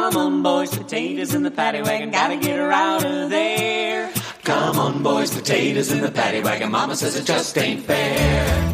Come on, boys, potatoes in the paddy wagon, gotta get her out of there. Come on, boys, potatoes in the paddy wagon, mama says it just ain't fair.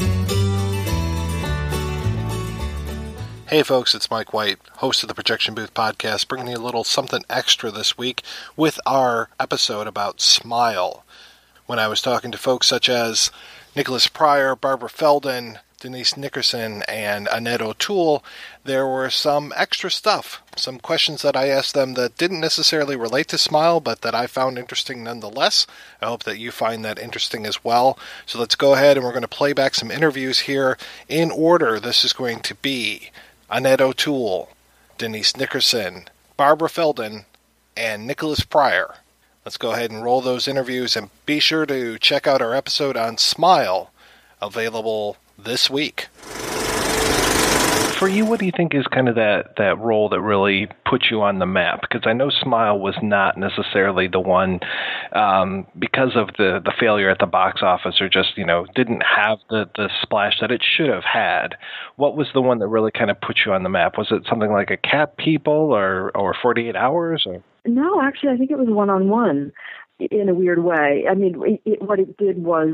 Hey folks, it's Mike White, host of the Projection Booth Podcast, bringing you a little something extra this week with our episode about Smile. When I was talking to folks such as Nicholas Pryor, Barbara Feldon, Denise Nickerson, and Annette O'Toole, there were some extra stuff, some questions that I asked them that didn't necessarily relate to Smile, but that I found interesting nonetheless. I hope that you find that interesting as well. So let's go ahead and we're going to play back some interviews here in order. This is going to be Annette O'Toole, Denise Nickerson, Barbara Feldon, and Nicholas Pryor. Let's go ahead and roll those interviews, and be sure to check out our episode on Smile, available this week. For you, what do you think is kind of that role that really put you on the map? Because I know Smile was not necessarily the one because of the failure at the box office, or just, didn't have the splash that it should have had. What was the one that really kind of put you on the map? Was it something like a Cat People or 48 Hours? Or? No, actually, I think it was One-on-One in a weird way. I mean, what it did was,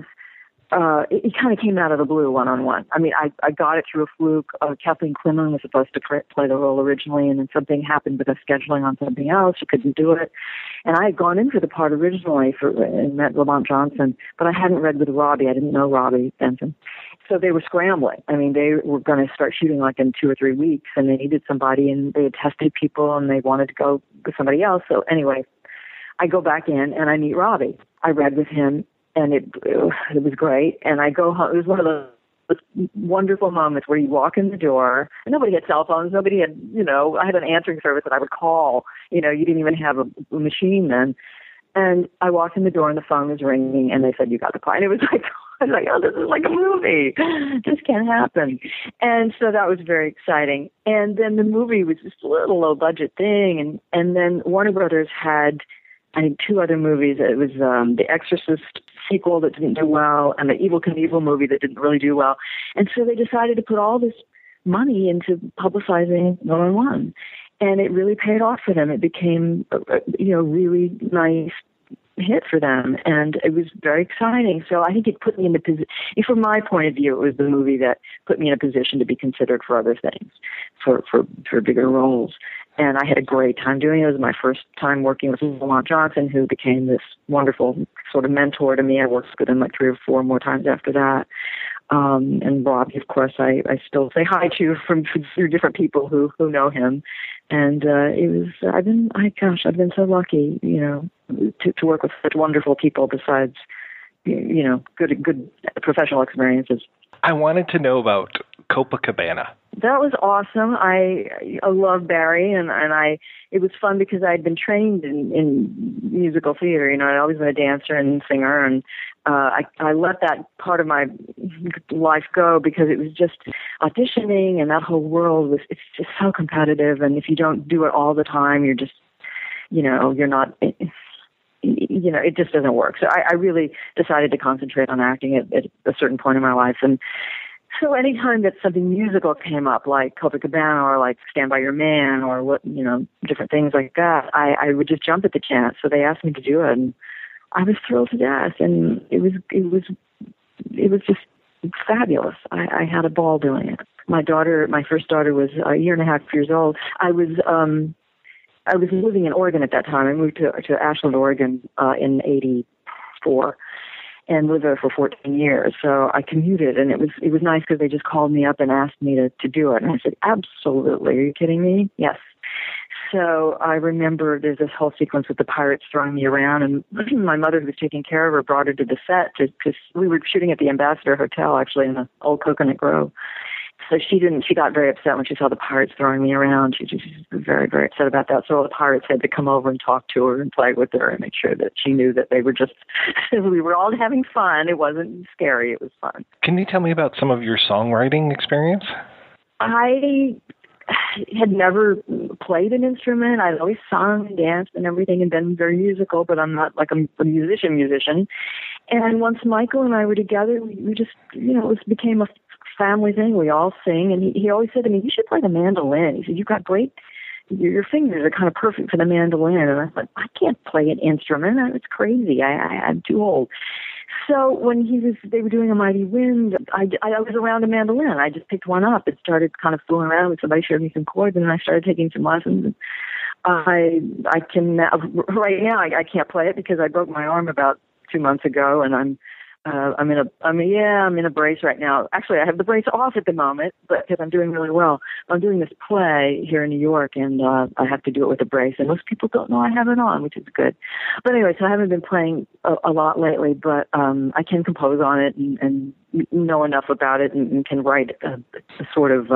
it kind of came out of the blue, One-on-One. I mean, I got it through a fluke. Kathleen Quinlan was supposed to play the role originally, and then something happened with us scheduling on something else. She couldn't do it. And I had gone in for the part originally and met Lamont Johnson, but I hadn't read with Robbie. I didn't know Robbie Benson. So they were scrambling. I mean, they were going to start shooting like in 2 or 3 weeks, and they needed somebody, and they had tested people, and they wanted to go with somebody else. So anyway, I go back in, and I meet Robbie. I read with him, and it was great. And I go home. It was one of those wonderful moments where you walk in the door, and nobody had cell phones. Nobody had, I had an answering service that I would call. You didn't even have a machine then. And I walked in the door, and the phone was ringing, and they said, "You got the part." And it was like, I was like, "Oh, this is like a movie. This can't happen." And so that was very exciting. And then the movie was just a little low-budget thing. And then Warner Brothers had, I think, 2 other movies. It was The Exorcist sequel that didn't do well, and the Evel Knievel movie that didn't really do well. And so they decided to put all this money into publicizing One-on-One. And it really paid off for them. It became a really nice hit for them, and it was very exciting. So I think it put me in the position, from my point of view, it was the movie that put me in a position to be considered for other things, for bigger roles. And I had a great time doing it. It was my first time working with Lamont Johnson, who became this wonderful sort of mentor to me. I worked with him like 3 or 4 more times after that. And Robbie, of course, I still say hi to through different people who know him. And I've been so lucky, to work with such wonderful people besides, good professional experiences. I wanted to know about Copacabana. That was awesome. I love Barry, and it was fun because I'd been trained in musical theater. I'd always been a dancer and singer, and I let that part of my life go because it was just auditioning, and that whole world it's just so competitive, and if you don't do it all the time, you're just, you're not, it just doesn't work. So I really decided to concentrate on acting at a certain point in my life. And so anytime that something musical came up, like Copacabana or like Stand By Your Man or different things like that, I would just jump at the chance. So they asked me to do it, and I was thrilled to death. And it was just fabulous. I had a ball doing it. My first daughter was a 1.5 years old. I was living in Oregon at that time. I moved to Ashland, Oregon, in '84. And lived there for 14 years. So I commuted, and it was nice because they just called me up and asked me to do it. And I said, absolutely. Are you kidding me? Yes. So I remember there's this whole sequence with the pirates throwing me around, and my mother, who was taking care of her, brought her to the set because we were shooting at the Ambassador Hotel, actually, in the old Coconut Grove. So she got very upset when she saw the pirates throwing me around. She was very, very upset about that. So all the pirates had to come over and talk to her and play with her and make sure that she knew that they were just, we were all having fun. It wasn't scary. It was fun. Can you tell me about some of your songwriting experience? I had never played an instrument. I'd always sung and danced and everything and been very musical, but I'm not like a musician. And once Michael and I were together, we just, it became a family thing. We all sing, and he always said to me, "You should play the mandolin." He said, "You've got great your fingers are kind of perfect for the mandolin. And I thought, I can't play an instrument. It's crazy. I'm too old. So when they were doing A Mighty Wind, I was around a mandolin. I just picked one up and started kind of fooling around with somebody, showed me some chords, and then I started taking some lessons. I can right now I can't play it because I broke my arm about 2 months ago, and I'm in a brace right now. Actually, I have the brace off at the moment, but because I'm doing really well. I'm doing this play here in New York, and I have to do it with a brace, and most people don't know I have it on, which is good. But anyway, so I haven't been playing a lot lately, but I can compose on it and know enough about it and can write a sort of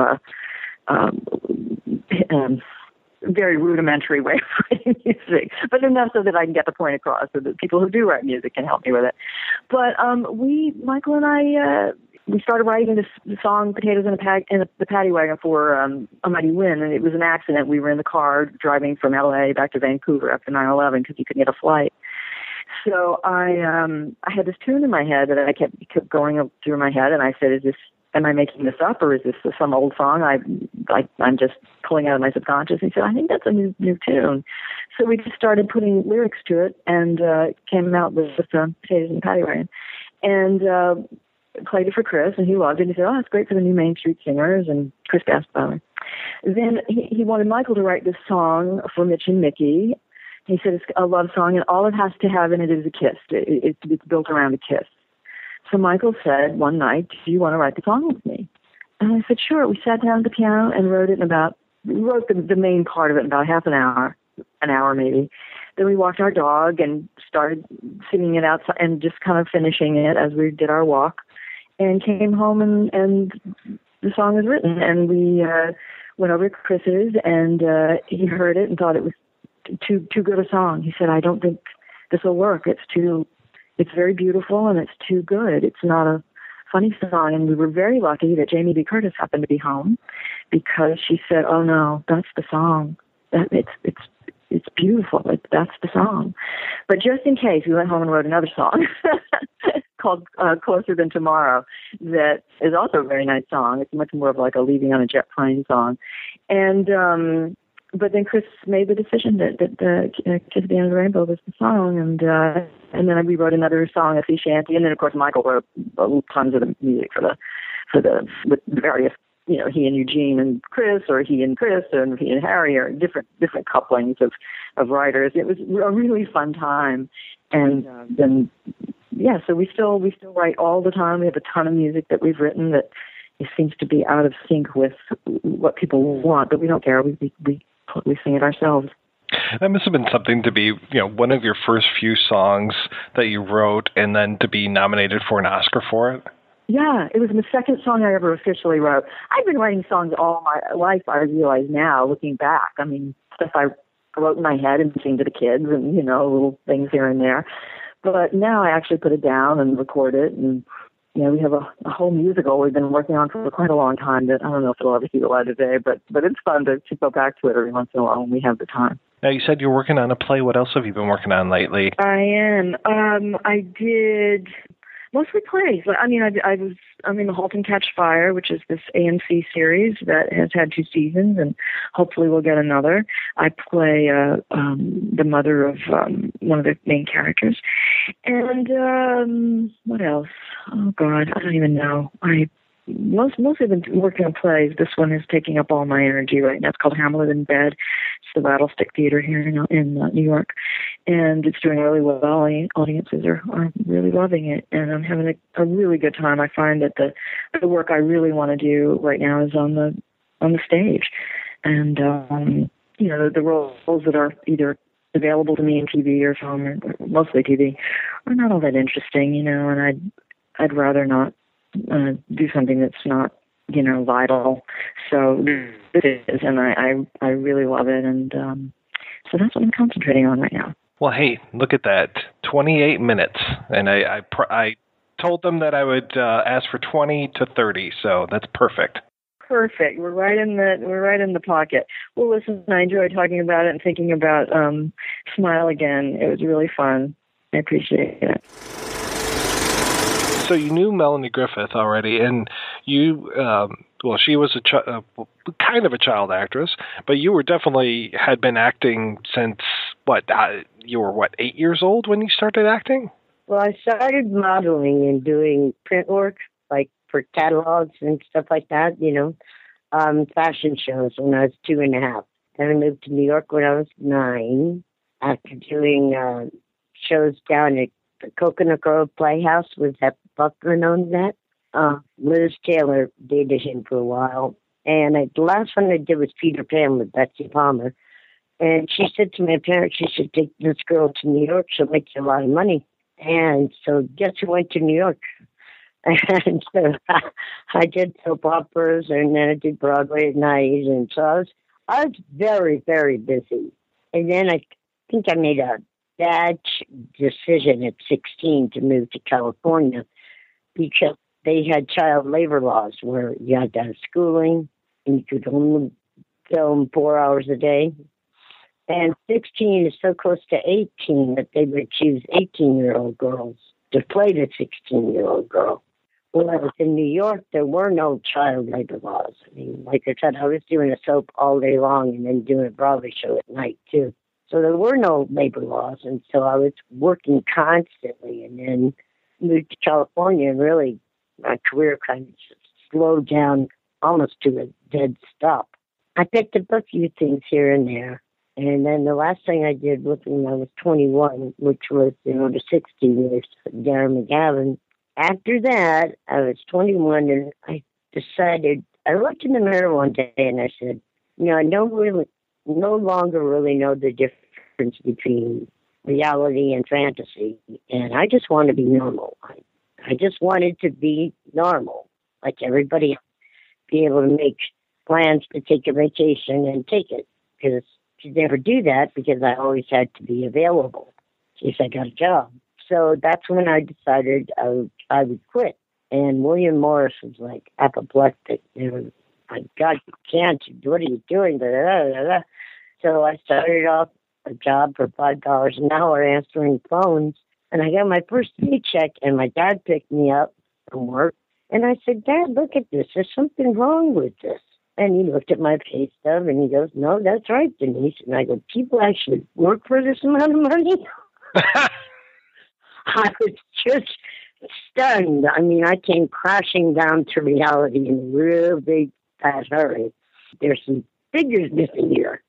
very rudimentary way of writing music, but enough so that I can get the point across, so that people who do write music can help me with it. But Michael and I, we started writing the song "Potatoes in the Paddy Wagon" for A Mighty Wind, and it was an accident. We were in the car driving from LA back to Vancouver after 9/11 because you couldn't get a flight. So I had this tune in my head that I kept going through my head, and I said, am I making this up, or is this some old song I'm just pulling out of my subconscious? And he said, I think that's a new tune. So we just started putting lyrics to it and came out with Potatoes in the Paddy Wagon. And played it for Chris, and he loved it. He said, oh, that's great for the new Main Street Singers, and Chris Gaspar. Then he wanted Michael to write this song for Mitch and Mickey. He said it's a love song, and all it has to have in it is a kiss. It's built around a kiss. So Michael said one night, do you want to write the song with me? And I said, sure. We sat down at the piano and wrote the main part of it in about half an hour maybe. Then we walked our dog and started singing it outside and just kind of finishing it as we did our walk, and came home and the song was written. And we went over to Chris's, and he heard it and thought it was too good a song. He said, I don't think this will work. It's very beautiful, and it's too good. It's not a funny song. And we were very lucky that Jamie Lee Curtis happened to be home, because she said, oh no, that's the song. It's beautiful. That's the song. But just in case, we went home and wrote another song called Closer Than Tomorrow, that is also a very nice song. It's much more of like a Leaving on a Jet Plane song. And but then Chris made the decision that Kiss at the End of the Rainbow was the song, and then we wrote another song, a sea shanty, and then of course Michael wrote tons of the music for the with various, he and Eugene and Chris, or he and Chris, and he and Harry, or different couplings of writers. It was a really fun time, and then so we still write all the time. We have a ton of music that we've written that it seems to be out of sync with what people want, but we don't care. We sing it ourselves. That must have been something to be, one of your first few songs that you wrote, and then to be nominated for an Oscar for it. Yeah, it was the second song I ever officially wrote. I've been writing songs all my life, I realize now, looking back. I mean, stuff I wrote in my head and sing to the kids, and, little things here and there. But now I actually put it down and record it, and we have a whole musical we've been working on for quite a long time that I don't know if it'll ever see the light of day, but it's fun to go back to it every once in a while when we have the time. Now, you said you're working on a play. What else have you been working on lately? I am. I did mostly plays. I'm in The Halt and Catch Fire, which is this AMC series that has had 2 seasons, and hopefully we'll get another. I play the mother of one of the main characters. And what else? Oh, God, I don't even know. Mostly been working on plays. This one is taking up all my energy right now. It's called Hamlet in Bed. It's the Rattlestick Theater here in New York, and it's doing really well. Audiences are really loving it, and I'm having a really good time. I find that the work I really want to do right now is on the stage, and the roles that are either available to me in TV or film, or mostly TV, are not all that interesting, and I'd rather not do something that's not, vital. So it is, and I really love it, and so that's what I'm concentrating on right now. Well, hey, look at that, 28 minutes, and I told them that I would ask for 20 to 30, so that's perfect. Perfect. We're right in the pocket. Well, listen, I enjoyed talking about it and thinking about Smile again. It was really fun. I appreciate it. So you knew Melanie Griffith already, and you well, she was kind of a child actress, but you were definitely had been acting since you were 8 years old when you started acting? Well, I started modeling and doing print work, like for catalogs and stuff like that, fashion shows when I was 2.5. Then I moved to New York when I was 9 after doing shows down at the Coconut Grove Playhouse with Hep Buckman owned that. Liz Taylor dated him for a while. And the last one I did was Peter Pan with Betsy Palmer. And she said to my parents, she should take this girl to New York. She'll make you a lot of money. And so guess who went to New York? And so I did soap operas, and then I did Broadway at night. And so I was very, very busy. And then I think I made a bad decision at 16 to move to California because they had child labor laws where you had to have schooling and you could only film 4 hours a day. And 16 is so close to 18 that they would choose 18-year-old girls to play the 16-year-old girl. Whereas in New York, there were no child labor laws. I mean, like I said, I was doing a soap all day long and then doing a Broadway show at night, too. So there were no labor laws, and so I was working constantly, and then moved to California, and really my career kind of just slowed down almost to a dead stop. I picked up a few things here and there, and then the last thing I did was when I was 21, which was the 60 years, Darren McGavin. After that, I was 21, and I decided, I looked in the mirror one day, and I said, I no longer really know the difference between reality and fantasy, and I just want to be normal. I just wanted to be normal, like everybody else, be able to make plans to take a vacation and take it, because I could never do that because I always had to be available in case I got a job. So that's when I decided I would quit. And William Morris was like apoplectic. My God, you can't. What are you doing? Blah, blah, blah, blah. So I started off a job for $5 an hour answering phones. And I got my first paycheck, and my dad picked me up from work. And I said, Dad, look at this. There's something wrong with this. And he looked at my pay stub, and he goes, no, that's right, Denise. And I go, people actually work for this amount of money? I was just stunned. I mean, I came crashing down to reality in a real big, fast hurry. There's some figures missing here.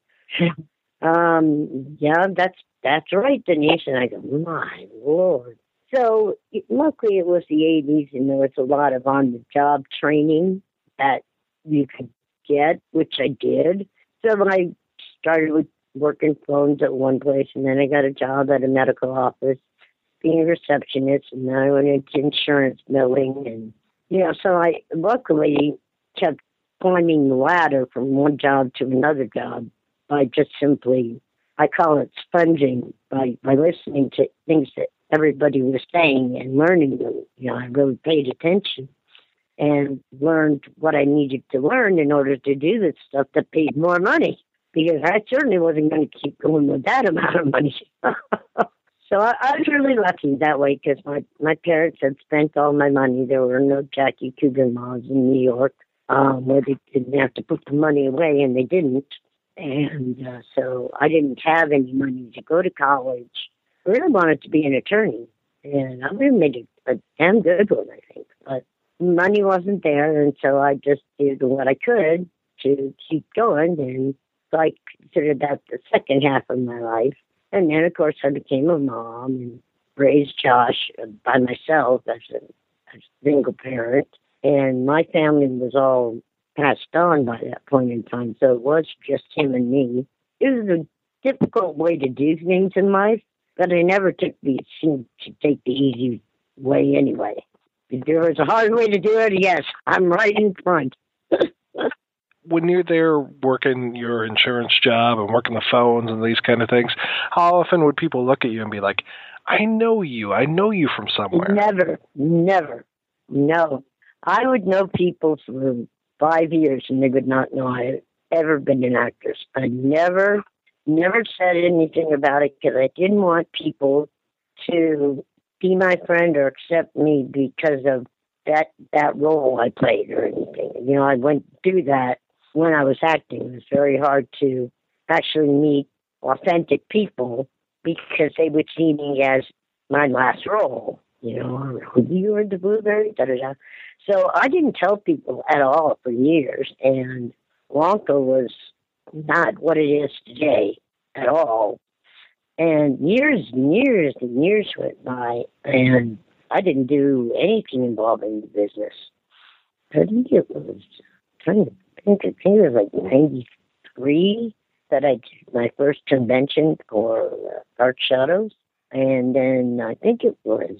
Yeah, that's right, Denise. And I go, my Lord. So luckily it was the 80s, and there was a lot of on-the-job training that you could get, which I did. So I started with working phones at one place, and then I got a job at a medical office being a receptionist, and then I went into insurance billing. And, so I luckily kept climbing the ladder from one job to another job by just simply, I call it sponging, by listening to things that everybody was saying and learning them. I really paid attention and learned what I needed to learn in order to do this stuff that paid more money, because I certainly wasn't going to keep going with that amount of money. So I was really lucky that way, because my parents had spent all my money. There were no Jackie Coogan laws in New York where they didn't have to put the money away, and they didn't. And so I didn't have any money to go to college. I really wanted to be an attorney, and I really made a damn good one, I think. But money wasn't there, and so I just did what I could to keep going, and so I considered that the second half of my life. And then, of course, I became a mom and raised Josh by myself as a single parent. And my family was all passed on by that point in time, so it was just him and me. It was a difficult way to do things in life, but I never seemed to take the easy way anyway. If there was a hard way to do it, yes, I'm right in front. When you're there working your insurance job and working the phones and these kind of things, how often would people look at you and be like, I know you from somewhere? Never. No. I would know people for 5 years, and they would not know I had ever been an actress. I never said anything about it, because I didn't want people to be my friend or accept me because of that role I played or anything. You know, I went through that when I was acting. It was very hard to actually meet authentic people because they would see me as my last role. You know, you were the Blueberry, da da da. So I didn't tell people at all for years, and Wonka was not what it is today at all. And years and years and years went by, and I didn't do anything involving the business. I think it was, I think it was like 93 that I did my first convention for Dark Shadows. And then I think it was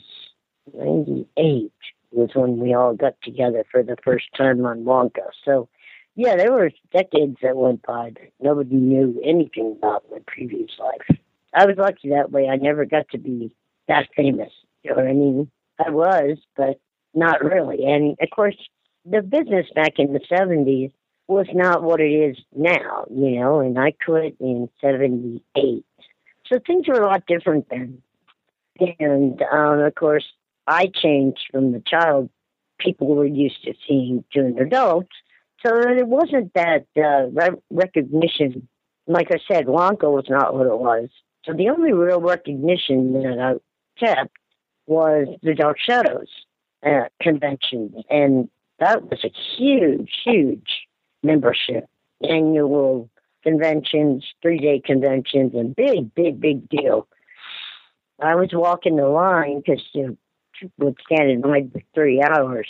98 was when we all got together for the first time on Wonka. So, yeah, there were decades that went by that nobody knew anything about my previous life. I was lucky that way. I never got to be that famous. You know what I mean? I was, but not really. And, of course, the business back in the 70s was not what it is now, you know, and I quit in 78. So things were a lot different then. And, of course, I changed from the child people were used to seeing to an adult. So it wasn't that recognition. Like I said, Wonka was not what it was. So the only real recognition that I kept was the Dark Shadows convention. And that was a huge, huge membership. Annual conventions, 3-day conventions, and big, big, big deal. I was walking the line because you would stand in line for 3 hours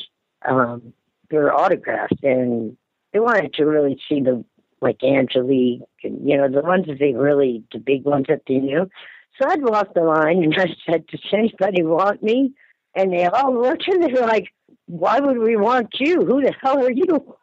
for autographs, and they wanted to really see the, like Angelique, and, you know, the ones that they really, the big ones that they knew. So I'd walk the line, and I said, does anybody want me? And they all looked, and they were like, why would we want you? Who the hell are you?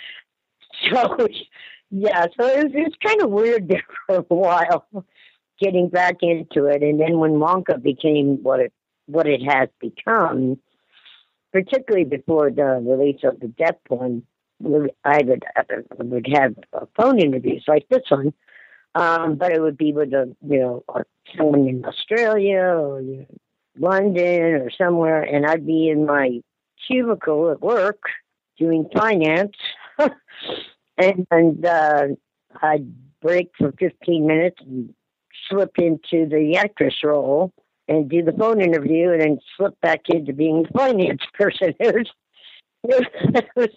So, yeah, so it was kind of weird there for a while, getting back into it. And then when Wonka became what it has become, particularly before the release of the Deaf one, I would have phone interviews like this one, but it would be with someone in Australia or London or somewhere, and I'd be in my cubicle at work doing finance, and I'd break for 15 minutes and slip into the actress role and do the phone interview, and then slip back into being the finance person. It was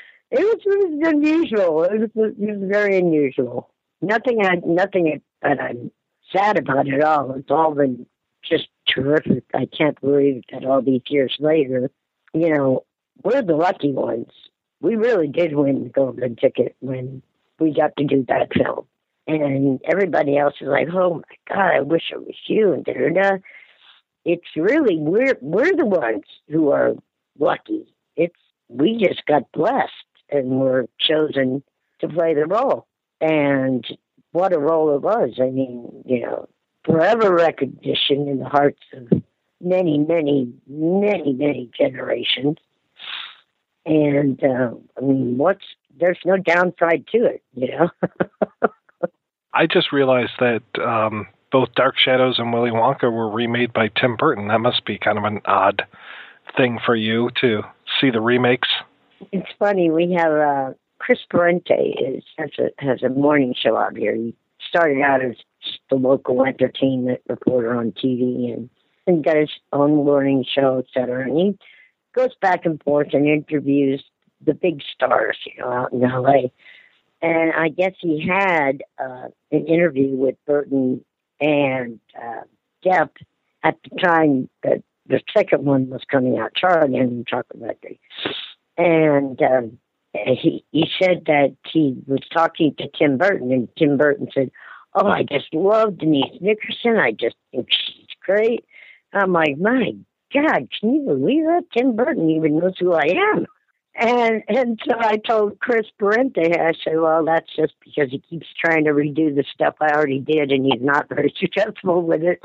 unusual. It was very unusual. Nothing that I'm sad about at all. It's all been just terrific. I can't believe that all these years later, you know, we're the lucky ones. We really did win the golden ticket when we got to do that film. And everybody else is like, oh my God, I wish it was you, and da-da-da. It's really, we're the ones who are lucky. We just got blessed and were chosen to play the role. And what a role it was. I mean, you know, forever recognition in the hearts of many, many, many, many generations. And, I mean, there's no downside to it, you know? I just realized that both Dark Shadows and Willy Wonka were remade by Tim Burton. That must be kind of an odd thing for you to see the remakes. It's funny. We have Chris Parente has a morning show out here. He started out as the local entertainment reporter on TV and got his own morning show, et cetera. And he goes back and forth and interviews the big stars, you know, out in L.A. And I guess he had an interview with Burton and Depp at the time that the second one was coming out, Charlie and the Chocolate Factory. And he said that he was talking to Tim Burton, and Tim Burton said, oh, I just love Denise Nickerson. I just think she's great. I'm like, my God, can you believe that? Tim Burton even knows who I am. And so I told Chris Parente, I said, well, that's just because he keeps trying to redo the stuff I already did, and he's not very successful with it.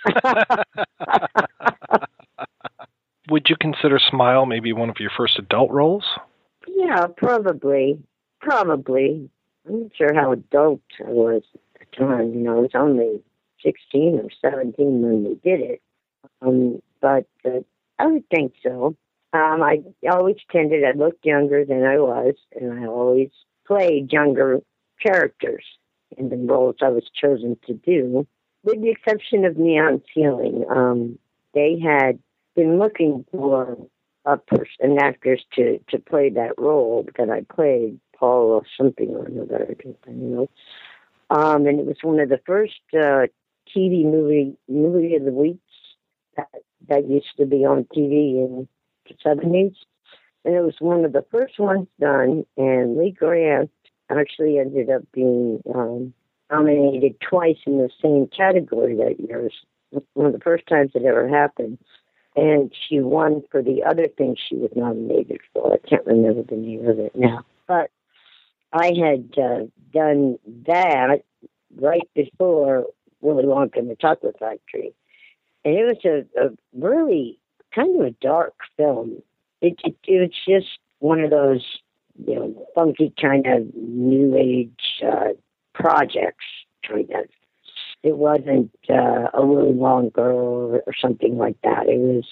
Would you consider Smile maybe one of your first adult roles? Yeah, probably. I'm not sure how adult I was at the time. You know, I was only 16 or 17 when we did it. But I would think so. I always tended, I looked younger than I was, and I always played younger characters in the roles I was chosen to do, with the exception of Neon Ceiling. They had been looking for an actress to play that role that I played, Paul or something or another, I don't know. And it was one of the first TV movie of the weeks that used to be on TV in the 70s. And it was one of the first ones done, and Lee Grant actually ended up being nominated twice in the same category that year. It was one of the first times it ever happened. And she won for the other thing she was nominated for. I can't remember the name of it now. But I had done that right before Willy Wonka and the Chocolate Factory. And it was a really kind of a dark film. It was just one of those, funky kind of new age projects, kind of. It wasn't a Willy Wonka or something like that. It was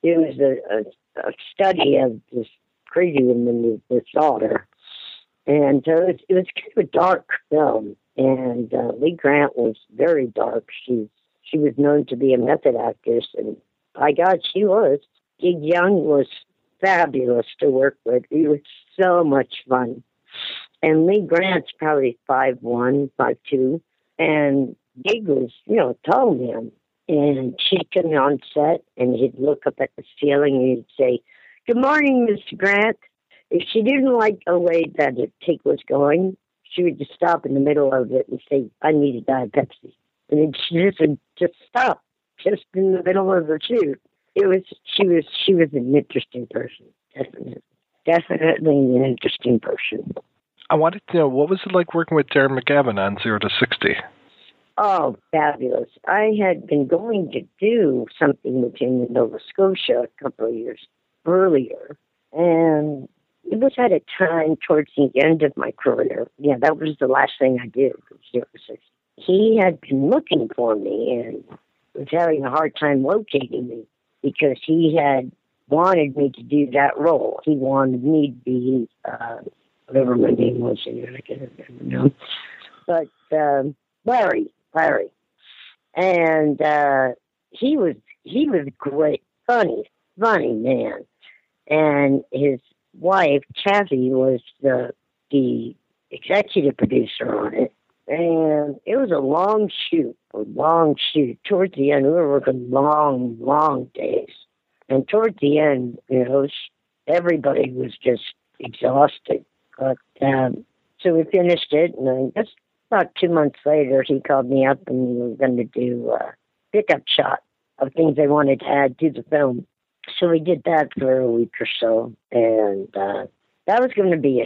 a study of this crazy woman with this daughter, and so it was kind of a dark film. And Lee Grant was very dark. She was known to be a method actress, and by God, she was. Gig Young was fabulous to work with. He was so much fun. And Lee Grant's probably 5'1", 5'2", and Gig was, a tall man. And she'd come on set, and he'd look up at the ceiling, and he'd say, "Good morning, Mr. Grant." If she didn't like the way that the take was going, she would just stop in the middle of it and say, "I need a Diet Pepsi." And then she would just stop, just in the middle of the shoot. She was an interesting person, definitely an interesting person. I wanted to know, what was it like working with Darren McGavin on 0 to 60? Oh, fabulous. I had been going to do something with him in Nova Scotia a couple of years earlier, and it was at a time towards the end of my career. Yeah, that was the last thing I did. He had been looking for me and was having a hard time locating me because he had wanted me to do that role. He wanted me to be, whatever my name was, I can't remember now. But Larry. And he was great, funny man. And his wife, Kathy, was the executive producer on it. And it was a long shoot. Towards the end, we were working long days. And towards the end, everybody was just exhausted. But so we finished it, and I guess about 2 months later, he called me up, and we were going to do a pickup shot of things they wanted to add to the film. So we did that for a week or so, and that was going to be a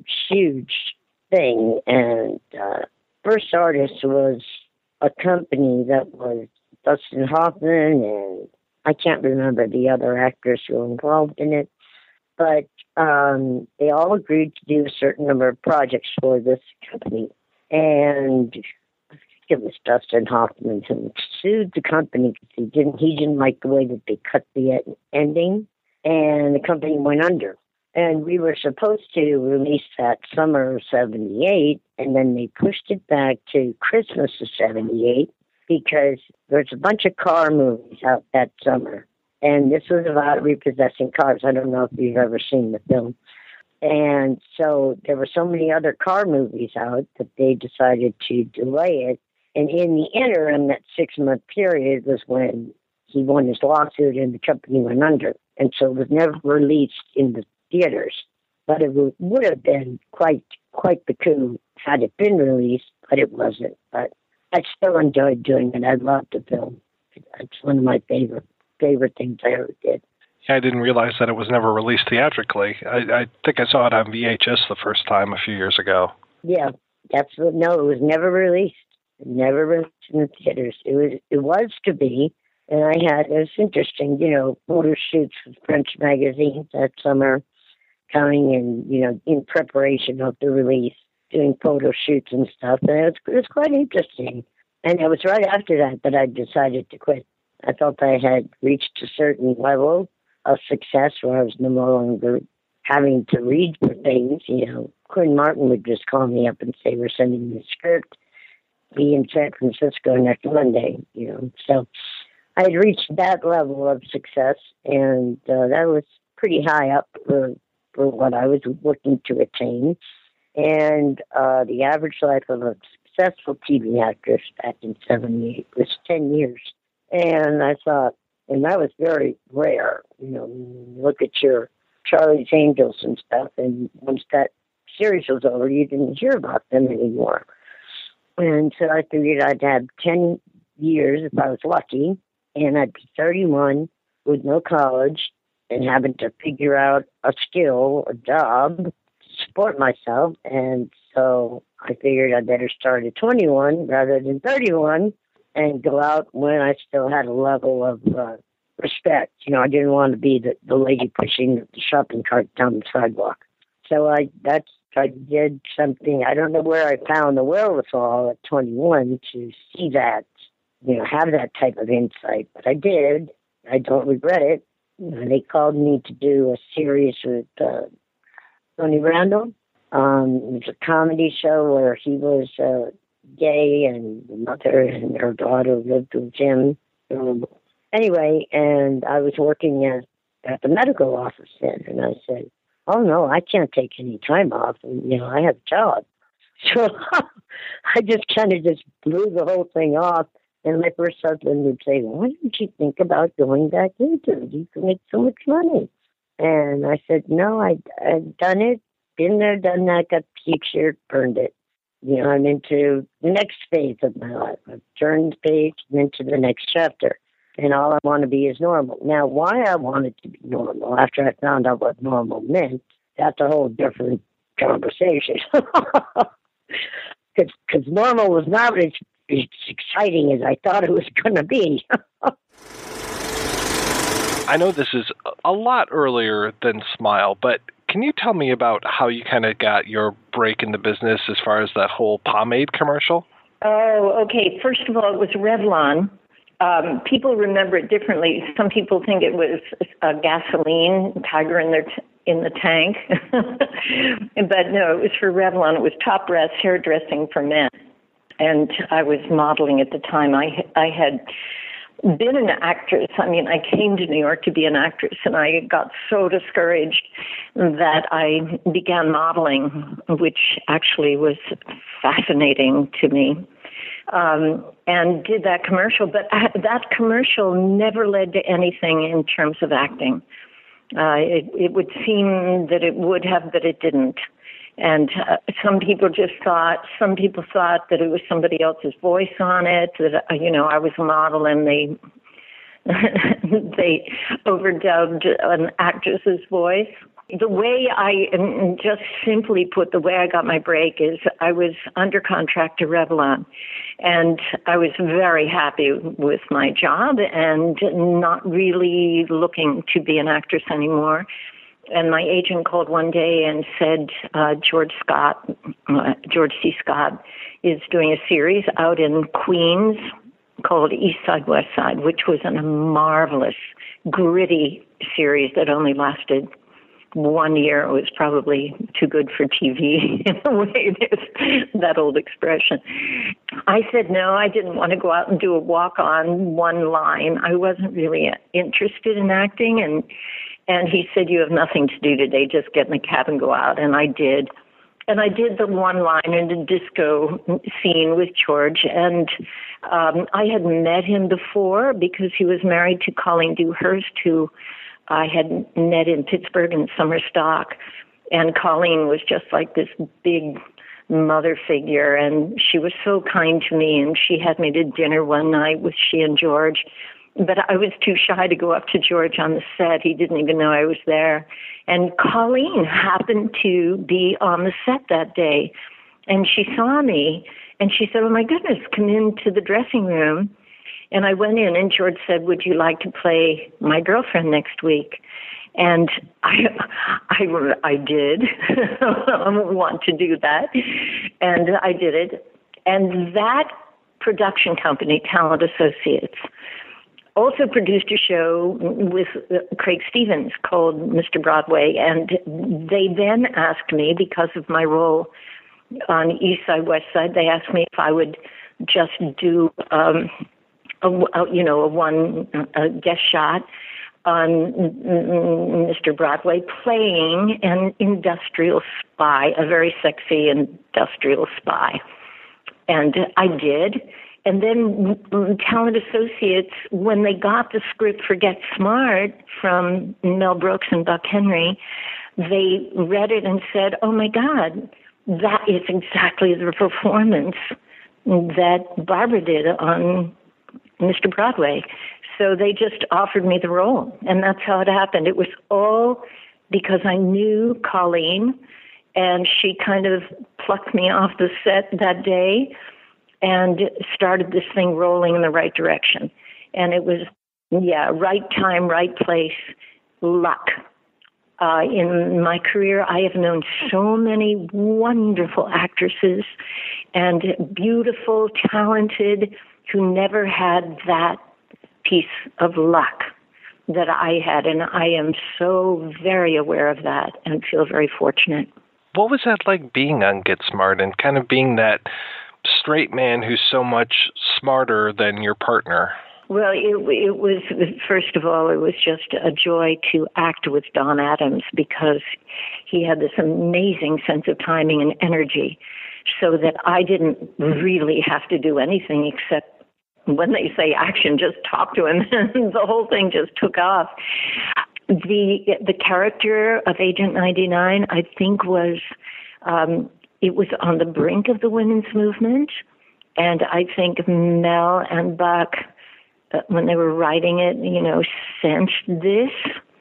huge thing. And first artist was a company that was Dustin Hoffman, and I can't remember the other actors who were involved in it, but they all agreed to do a certain number of projects for this company. And I think it was Dustin Hoffman who sued the company because he didn't like the way that they cut the ending, and the company went under. And we were supposed to release that summer of 78, and then they pushed it back to Christmas of 78 because there's a bunch of car movies out that summer. And this was about repossessing cars. I don't know if you've ever seen the film. And so there were so many other car movies out that they decided to delay it. And in the interim, that 6-month period was when he won his lawsuit and the company went under. And so it was never released in the theaters. But it would have been quite the coup had it been released, but it wasn't. But I still enjoyed doing it. I loved the film. It's one of my favorite things I ever did. Yeah, I didn't realize that it was never released theatrically. I think I saw it on VHS the first time a few years ago. Yeah, it was never released. Never released in the theaters. It was to be, and it was interesting, photo shoots with French magazines that summer coming and, in preparation of the release, doing photo shoots and stuff, and it was quite interesting. And it was right after that I decided to quit. I felt I had reached a certain level a success where I was no longer having to read for things. Quinn Martin would just call me up and say, we're sending you a script. Be in San Francisco next Monday, So I had reached that level of success, and that was pretty high up for what I was looking to attain. And the average life of a successful TV actress back in 78 was 10 years. And I thought, and that was very rare. Look at your Charlie's Angels and stuff, and once that series was over, you didn't hear about them anymore. And so I figured I'd have 10 years if I was lucky, and I'd be 31 with no college and having to figure out a skill, a job, to support myself. And so I figured I'd better start at 21 rather than 31 and go out when I still had a level of respect. I didn't want to be the lady pushing the shopping cart down the sidewalk. So I did something. I don't know where I found the wherewithal at 21 to see that, have that type of insight. But I did. I don't regret it. They called me to do a series with Tony Randall. It was a comedy show where he was gay and the mother and her daughter lived with him. Anyway, and I was working at the medical office then, and I said, oh, no, I can't take any time off. And, I have a job. So I just kind of blew the whole thing off. And my first husband would say, why don't you think about going back into it? You can make so much money. And I said, no, I've done it, been there, done that, got the T-shirt, burned it. I'm into the next phase of my life. I've turned the page and into the next chapter. And all I want to be is normal. Now, why I wanted to be normal after I found out what normal meant, that's a whole different conversation. Because normal was not as exciting as I thought it was going to be. I know this is a lot earlier than Smile, but can you tell me about how you kind of got your break in the business as far as that whole pomade commercial? Oh, okay. First of all, it was Revlon. People remember it differently. Some people think it was gasoline, tiger in the tank. But no, it was for Revlon. It was top breast hairdressing for men. And I was modeling at the time. I had been an actress. I came to New York to be an actress, and I got so discouraged that I began modeling, which actually was fascinating to me. And did that commercial, but that commercial never led to anything in terms of acting. It would seem that it would have, but it didn't. And some people thought that it was somebody else's voice on it, that, I was a model and they overdubbed an actress's voice. The way just simply put, the way I got my break is I was under contract to Revlon, and I was very happy with my job and not really looking to be an actress anymore. And my agent called one day and said, George C. Scott is doing a series out in Queens called East Side, West Side, which was a marvelous, gritty series that only lasted 1 year. It was probably too good for TV in a way. There's that old expression. I said no, I didn't want to go out and do a walk-on one line. I wasn't really interested in acting. And he said, you have nothing to do today, just get in the cab and go out. And I did. And I did the one line in the disco scene with George. And I had met him before because he was married to Colleen Dewhurst, who I had met in Pittsburgh and Summer Stock. And Colleen was just like this big mother figure. And she was so kind to me. And she had me to dinner one night with she and George. But I was too shy to go up to George on the set. He didn't even know I was there. And Colleen happened to be on the set that day. And she saw me, and she said, oh, my goodness, come into the dressing room. And I went in, and George said, would you like to play my girlfriend next week? And I did want to do that. And I did it. And that production company, Talent Associates, also produced a show with Craig Stevens called Mr. Broadway, and they then asked me, because of my role on East Side, West Side, they asked me if I would just do a guest shot on Mr. Broadway, playing an industrial spy, a very sexy industrial spy. And I did. And then Talent Associates, when they got the script for Get Smart from Mel Brooks and Buck Henry, they read it and said, oh, my God, that is exactly the performance that Barbara did on Mr. Broadway. So they just offered me the role, and that's how it happened. It was all because I knew Colleen, and she kind of plucked me off the set that day and started this thing rolling in the right direction. And it was, right time, right place, luck. In my career, I have known so many wonderful actresses and beautiful, talented, who never had that piece of luck that I had. And I am so very aware of that and feel very fortunate. What was that like being on Get Smart and kind of being that straight man who's so much smarter than your partner? Well, it was, first of all, it was just a joy to act with Don Adams because he had this amazing sense of timing and energy, so that I didn't really have to do anything except when they say action, just talk to him, and the whole thing just took off. The character of Agent 99, I think, was it was on the brink of the women's movement, and I think Mel and Buck, when they were writing it, sensed this,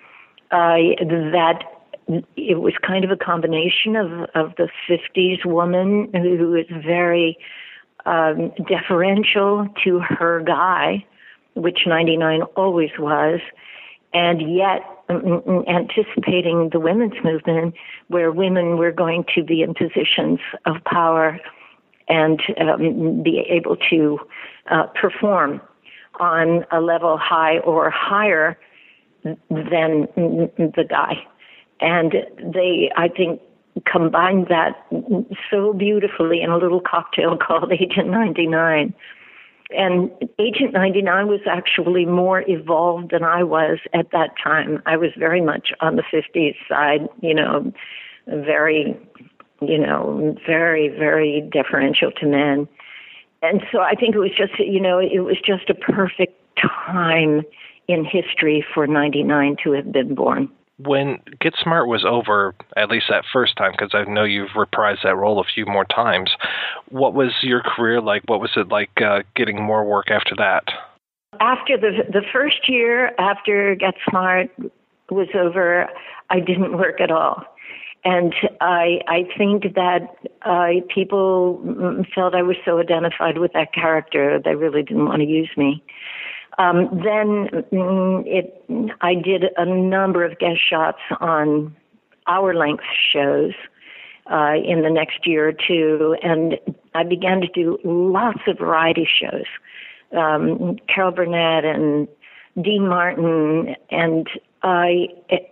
that it was kind of a combination of the 50s woman who was very deferential to her guy, which 99 always was, and yet anticipating the women's movement where women were going to be in positions of power and be able to perform on a level high or higher than the guy. And they, I think, combined that so beautifully in a little cocktail called Agent 99. And Agent 99 was actually more evolved than I was at that time. I was very much on the 50s side, very, very, very deferential to men. And so I think it was just, it was just a perfect time in history for 99 to have been born. When Get Smart was over, at least that first time, because I know you've reprised that role a few more times, what was your career like? What was it like getting more work after that? After the first year after Get Smart was over, I didn't work at all. And I think that people felt I was so identified with that character, they really didn't want to use me. Then I did a number of guest shots on hour-length shows in the next year or two, and I began to do lots of variety shows. Carol Burnett and Dean Martin, and I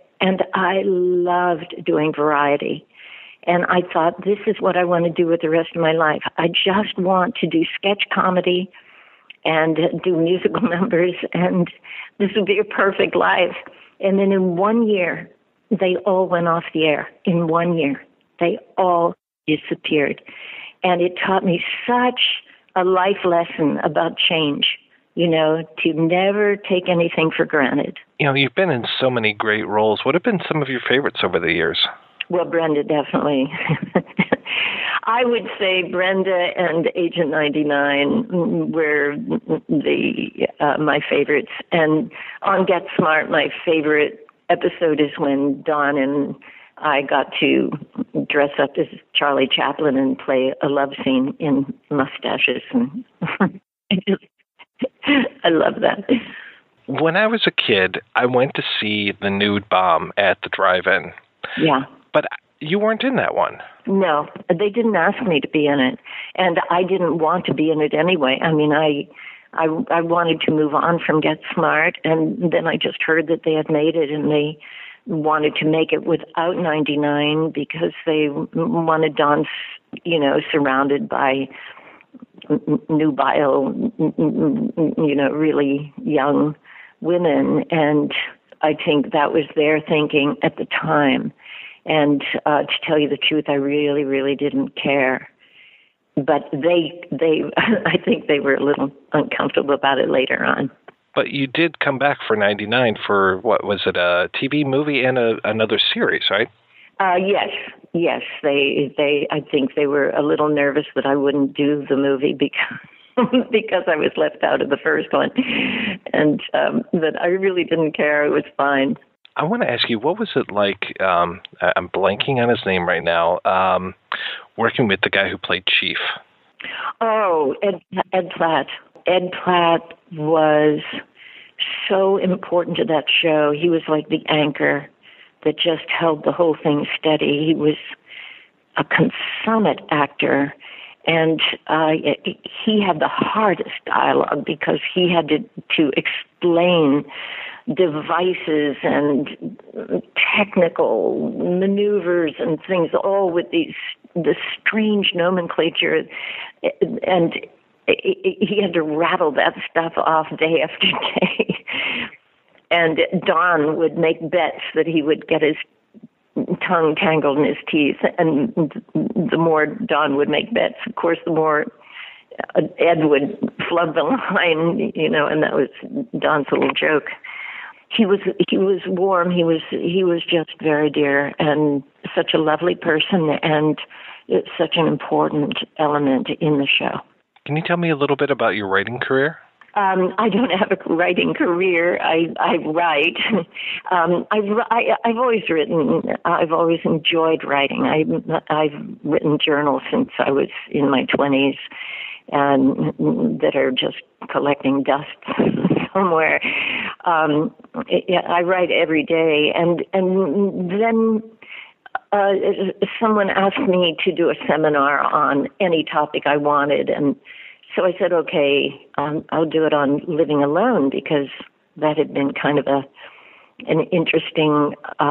loved doing variety. And I thought, this is what I want to do with the rest of my life. I just want to do sketch comedy and do musical numbers, and this would be a perfect life. And then in 1 year, they all went off the air. In 1 year, they all disappeared. And it taught me such a life lesson about change, to never take anything for granted. You've been in so many great roles. What have been some of your favorites over the years? Well, Brenda, definitely. I would say Brenda and Agent 99 were my favorites. And on Get Smart, my favorite episode is when Don and I got to dress up as Charlie Chaplin and play a love scene in mustaches. And I love that. When I was a kid, I went to see The Nude Bomb at the drive-in. Yeah. But you weren't in that one. No, they didn't ask me to be in it, and I didn't want to be in it anyway. I mean, I I wanted to move on from Get Smart, and then I just heard that they had made it, and they wanted to make it without 99 because they wanted Don, surrounded by nubile, really young women. And I think that was their thinking at the time. And to tell you the truth, I really, really didn't care. But they, I think they were a little uncomfortable about it later on. But you did come back for 99 for, what was it, a TV movie and another series, right? Yes. They. I think they were a little nervous that I wouldn't do the movie because I was left out of the first one, and but I really didn't care. It was fine. I want to ask you, what was it like? I'm blanking on his name right now. Working with the guy who played Chief. Oh, Ed Platt. Ed Platt was so important to that show. He was like the anchor that just held the whole thing steady. He was a consummate actor, and he had the hardest dialogue because he had to explain devices and technical maneuvers and things, all with this strange nomenclature, and he had to rattle that stuff off day after day. And Don would make bets that he would get his tongue tangled in his teeth, and the more Don would make bets, of course, the more Ed would flub the line, and that was Don's little joke. He was warm. He was just very dear and such a lovely person, and it's such an important element in the show. Can you tell me a little bit about your writing career? I don't have a writing career. I write. I've always written. I've always enjoyed writing. I've written journals since I was in my 20s, and that are just collecting dust somewhere. I write every day, and then someone asked me to do a seminar on any topic I wanted, and so I said, okay, I'll do it on living alone, because that had been kind of an interesting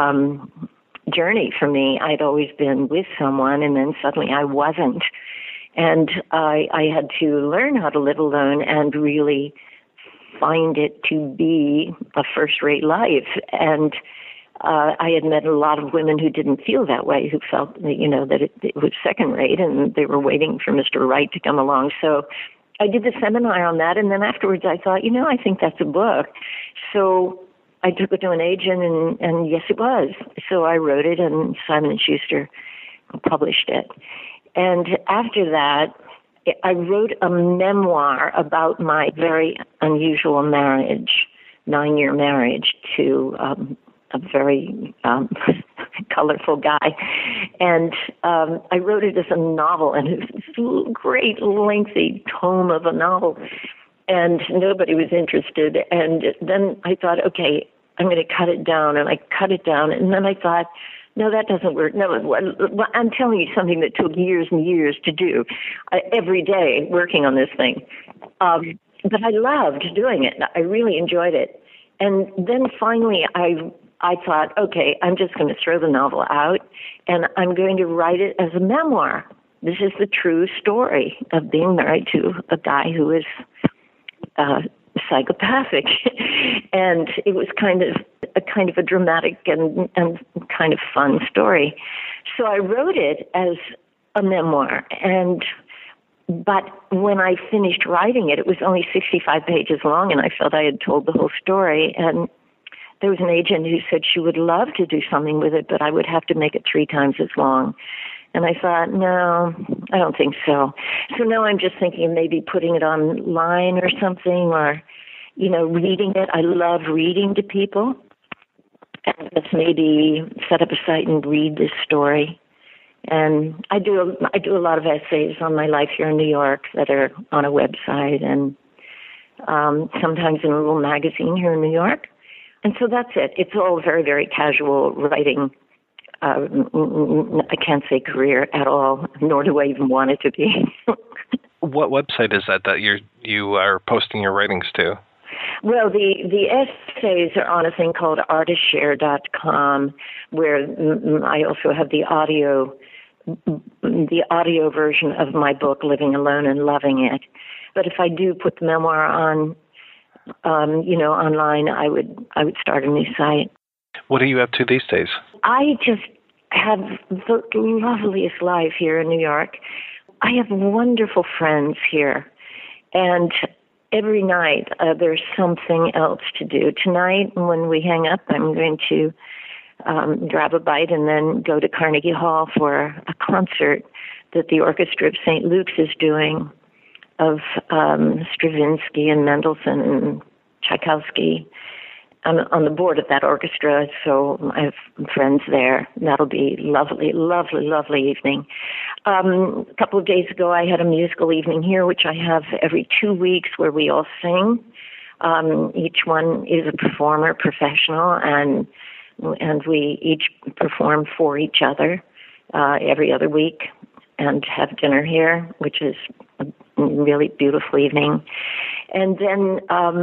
journey for me. I'd always been with someone, and then suddenly I wasn't. And I had to learn how to live alone and really find it to be a first-rate life. And I had met a lot of women who didn't feel that way, who felt, that it was second-rate, and they were waiting for Mr. Right to come along. So I did the seminar on that, and then afterwards I thought, I think that's a book. So I took it to an agent, and yes, it was. So I wrote it, and Simon & Schuster published it. And after that, I wrote a memoir about my very unusual marriage, 9-year marriage to a very colorful guy. And I wrote it as a novel, and it was a great lengthy tome of a novel. And nobody was interested. And then I thought, okay, I'm going to cut it down. And I cut it down. And then I thought, no, that doesn't work. No, I'm telling you something that took years and years to do, every day working on this thing. But I loved doing it. I really enjoyed it. And then finally I thought, okay, I'm just going to throw the novel out, and I'm going to write it as a memoir. This is the true story of being married to a guy who is psychopathic. And it was kind of a dramatic and kind of fun story. So I wrote it as a memoir, but when I finished writing it, it was only 65 pages long, and I felt I had told the whole story. And there was an agent who said she would love to do something with it, but I would have to make it 3 times as long. And I thought, no, I don't think so. So now I'm just thinking of maybe putting it online or something, or, reading it. I love reading to people. And let's maybe set up a site and read this story. And I do a lot of essays on my life here in New York that are on a website, and sometimes in a little magazine here in New York. And so that's it. It's all very, very casual writing. I can't say career at all, nor do I even want it to be. What website is that you're you are posting your writings to? Well, the essays are on a thing called artistshare.com, where I also have the audio version of my book, Living Alone and Loving It. But if I do put the memoir on, online, I would start a new site. What are you up to these days? I just have the loveliest life here in New York. I have wonderful friends here, and every night there's something else to do. Tonight, when we hang up, I'm going to grab a bite and then go to Carnegie Hall for a concert that the Orchestra of St. Luke's is doing of Stravinsky and Mendelssohn and Tchaikovsky. I'm on the board of that orchestra, so I have friends there. That'll be lovely, lovely, lovely evening. A couple of days ago, I had a musical evening here, which I have every 2 weeks, where we all sing. Each one is a performer, professional, and we each perform for each other every other week and have dinner here, which is a really beautiful evening. And then,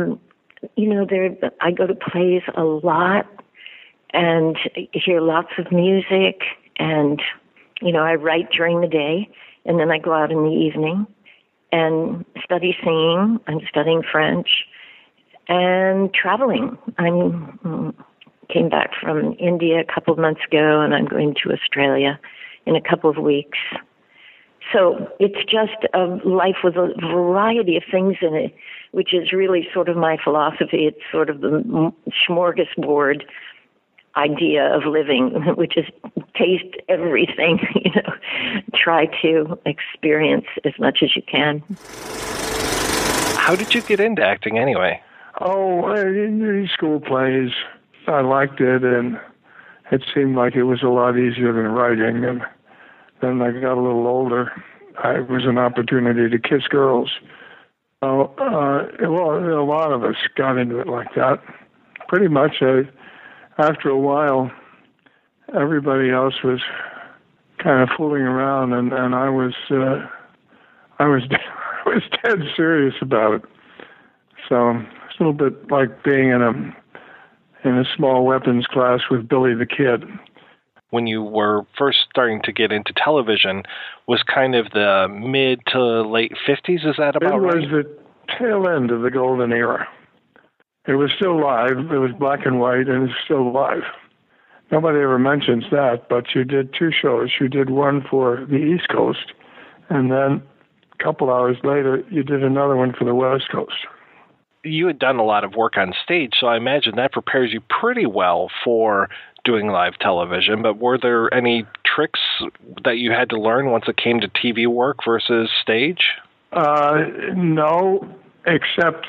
I go to plays a lot and hear lots of music, and, I write during the day, and then I go out in the evening and study singing. I'm studying French and traveling. I came back from India a couple of months ago, and I'm going to Australia in a couple of weeks. So it's just a life with a variety of things in it, which is really sort of my philosophy. It's sort of the smorgasbord idea of living, which is taste everything, try to experience as much as you can. How did you get into acting anyway? Oh, in school plays. I liked it, and it seemed like it was a lot easier than writing. And then I got a little older. It was an opportunity to kiss girls. A lot of us got into it like that. Pretty much, after a while, everybody else was kind of fooling around, and I was dead serious about it. So it's a little bit like being in a small weapons class with Billy the Kid. When you were first starting to get into television, was kind of the mid to late 50s, is that about right? It was the tail end of the golden era. It was still live. It was black and white, and it's still live. Nobody ever mentions that, but you did 2 shows. You did one for the East Coast, and then a couple hours later, you did another one for the West Coast. You had done a lot of work on stage, so I imagine that prepares you pretty well for doing live television, but were there any tricks that you had to learn once it came to TV work versus stage? No, except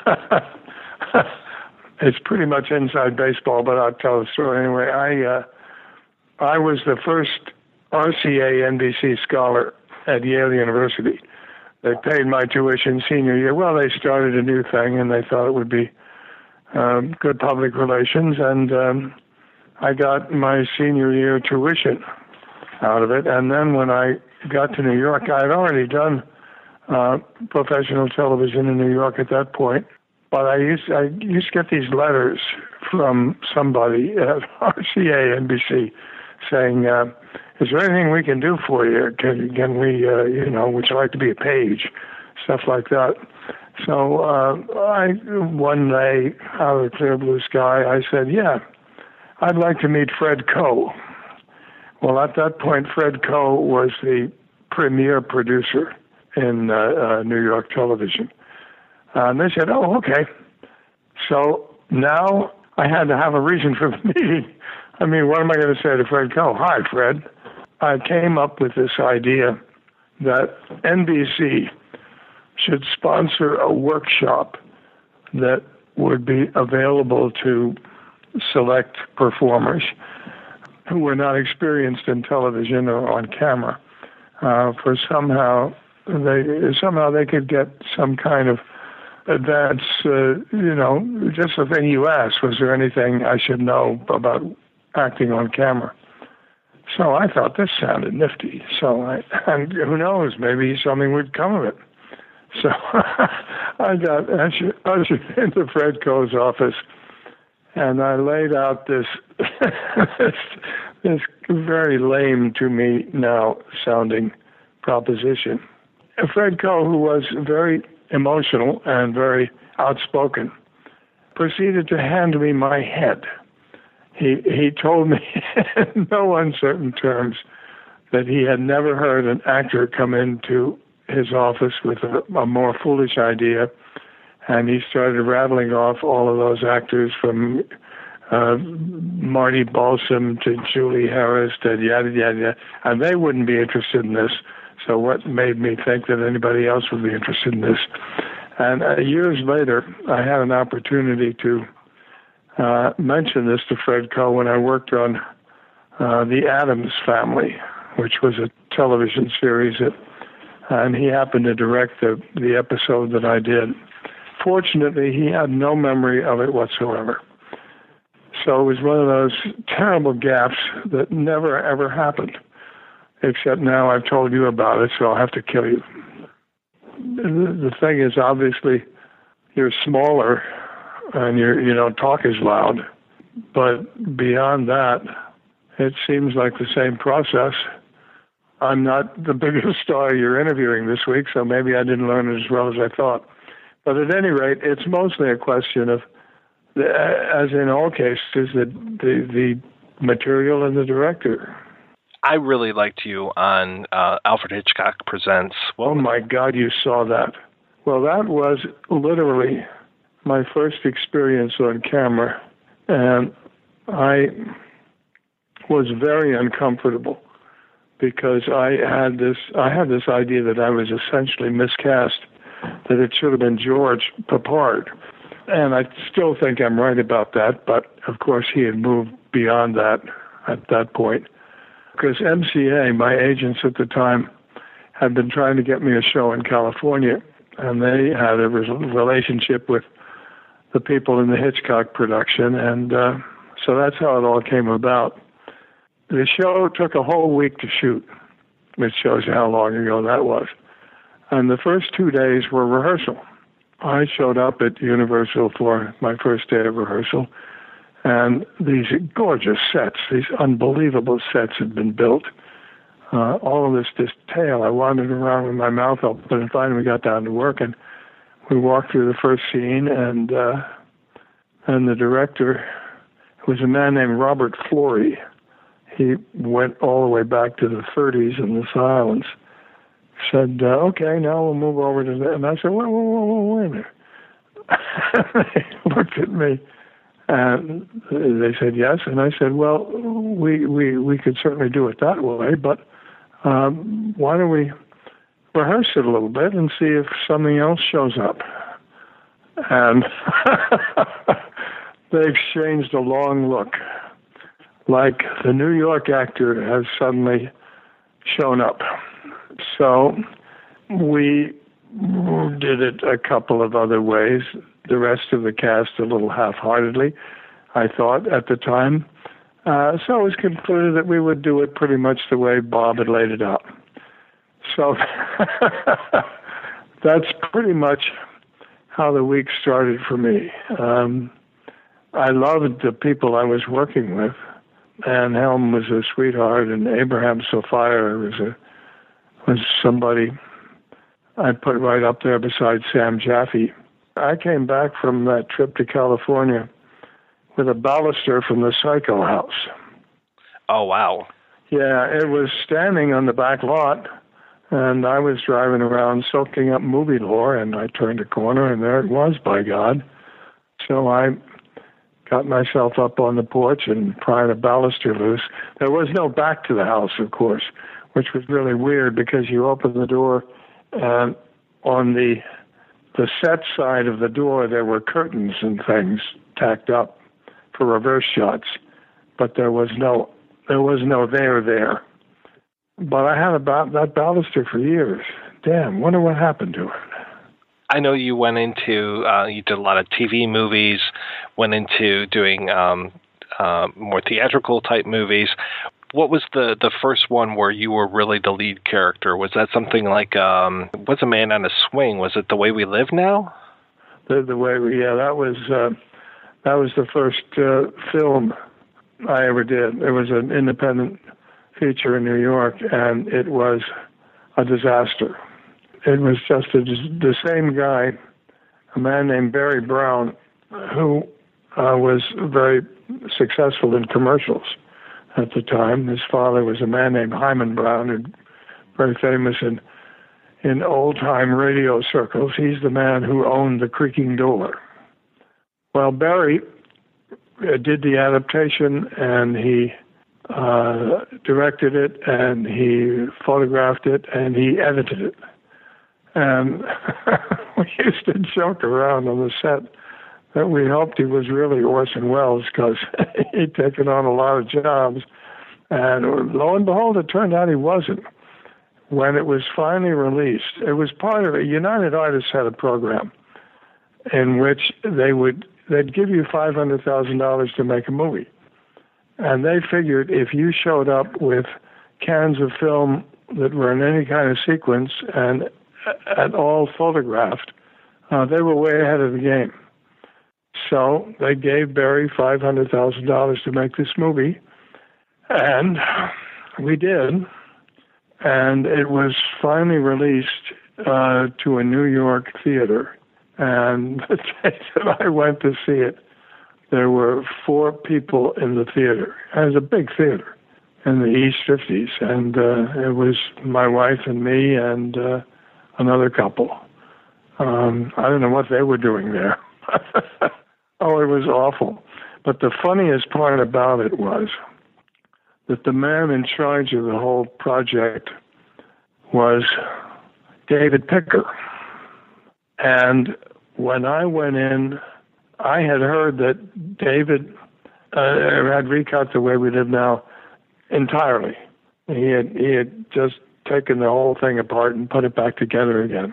it's pretty much inside baseball, but I'll tell the story anyway. I was the first RCA NBC scholar at Yale University. They paid my tuition senior year. Well, they started a new thing, and they thought it would be good public relations, and I got my senior year tuition out of it. And then when I got to New York, I had already done professional television in New York at that point. But I used to get these letters from somebody at RCA NBC saying, is there anything we can do for you? Can we, would you like to be a page? Stuff like that. So I one day, out of the clear blue sky, I said, yeah, I'd like to meet Fred Coe. Well, at that point, Fred Coe was the premier producer in New York television. And they said, oh, okay. So now I had to have a reason for the meeting. I mean, what am I going to say to Fred Coe? Hi, Fred. I came up with this idea that NBC should sponsor a workshop that would be available to select performers who were not experienced in television or on camera, for somehow they could get some kind of advance, just the thing you asked, was there anything I should know about acting on camera? So I thought this sounded nifty. And who knows, maybe something would come of it. So I got ushered into Fred Koh's office, and I laid out this this very lame to me now sounding proposition. And Fred Koh, who was very emotional and very outspoken, proceeded to hand me my head. He told me in no uncertain terms that he had never heard an actor come into his office with a more foolish idea, and he started rattling off all of those actors from Marty Balsam to Julie Harris to yada, yada, yada, and they wouldn't be interested in this. So what made me think that anybody else would be interested in this? And years later, I had an opportunity to mention this to Fred Koh when I worked on The Addams Family, which was a television series, and he happened to direct the episode that I did. Fortunately, he had no memory of it whatsoever. So it was one of those terrible gaffes that never, ever happened, except now I've told you about it, so I'll have to kill you. The thing is, obviously, you're smaller and you don't talk as loud, but beyond that, it seems like the same process. I'm not the biggest star you're interviewing this week, so maybe I didn't learn it as well as I thought. But at any rate, it's mostly a question of, as in all cases, the material and the director. I really liked you on Alfred Hitchcock Presents. Oh, my God, you saw that. Well, that was literally my first experience on camera, and I was very uncomfortable because I had this idea that I was essentially miscast, that it should have been George Peppard. And I still think I'm right about that, but of course he had moved beyond that at that point. Because MCA, my agents at the time, had been trying to get me a show in California, and they had a relationship with the people in the Hitchcock production, and so that's how it all came about. The show took a whole week to shoot, which shows you how long ago that was. And the first 2 days were rehearsal. I showed up at Universal for my first day of rehearsal, and these gorgeous sets, these unbelievable sets had been built. All of this detail. I wandered around with my mouth open, and finally we got down to work, and we walked through the first scene, and the director was a man named Robert Florey. He went all the way back to the 30s in the Islands. Said, okay, now we'll move over to that. And I said, wait a minute. They looked at me, and they said yes. And I said, well, we could certainly do it that way, but why don't we rehearse it a little bit and see if something else shows up? And they exchanged a long look, like the New York actor has suddenly shown up. So we did it a couple of other ways. The rest of the cast a little half-heartedly, I thought, at the time. So it was concluded that we would do it pretty much the way Bob had laid it out. So that's pretty much how the week started for me. I loved the people I was working with. Anne Helm was a sweetheart, and Abraham Sofia was somebody I put right up there beside Sam Jaffe. I came back from that trip to California with a baluster from the Psycho House. Oh, wow. Yeah, it was standing on the back lot, and I was driving around soaking up movie lore, and I turned a corner, and there it was, by God. So I got myself up on the porch and pried the baluster loose. There was no back to the house, of course, which was really weird because you open the door, and on the set side of the door there were curtains and things tacked up for reverse shots, but there was no there. But I had that baluster for years. Damn, wonder what happened to it. I know you went into, you did a lot of TV movies, went into doing more theatrical type movies. What was the first one where you were really the lead character? Was that something like What's a Man on a Swing? Was it The Way We Live Now? The Way We, yeah, that was the first film I ever did. It was an independent feature in New York, and it was a disaster. It was just the same guy, a man named Barry Brown, who was very successful in commercials at the time. His father was a man named Hyman Brown, and very famous in old-time radio circles. He's the man who owned the creaking door. Well, Barry did the adaptation, and he directed it, and he photographed it, and he edited it. And we used to joke around on the set that we hoped he was really Orson Welles, because he'd taken on a lot of jobs. And lo and behold, it turned out he wasn't. When it was finally released, it was part of it. United Artists had a program in which they'd give you $500,000 to make a movie. And they figured if you showed up with cans of film that were in any kind of sequence and at all photographed, they were way ahead of the game. So they gave Barry $500,000 to make this movie, and we did. And it was finally released to a New York theater. And the day that I went to see it, there were 4 people in the theater. And it was a big theater in the East 50s. And it was my wife and me and another couple. I don't know what they were doing there. Oh, it was awful. But the funniest part about it was that the man in charge of the whole project was David Picker. And when I went in, I had heard that David had recut The Way We Live Now entirely. He had just taken the whole thing apart and put it back together again.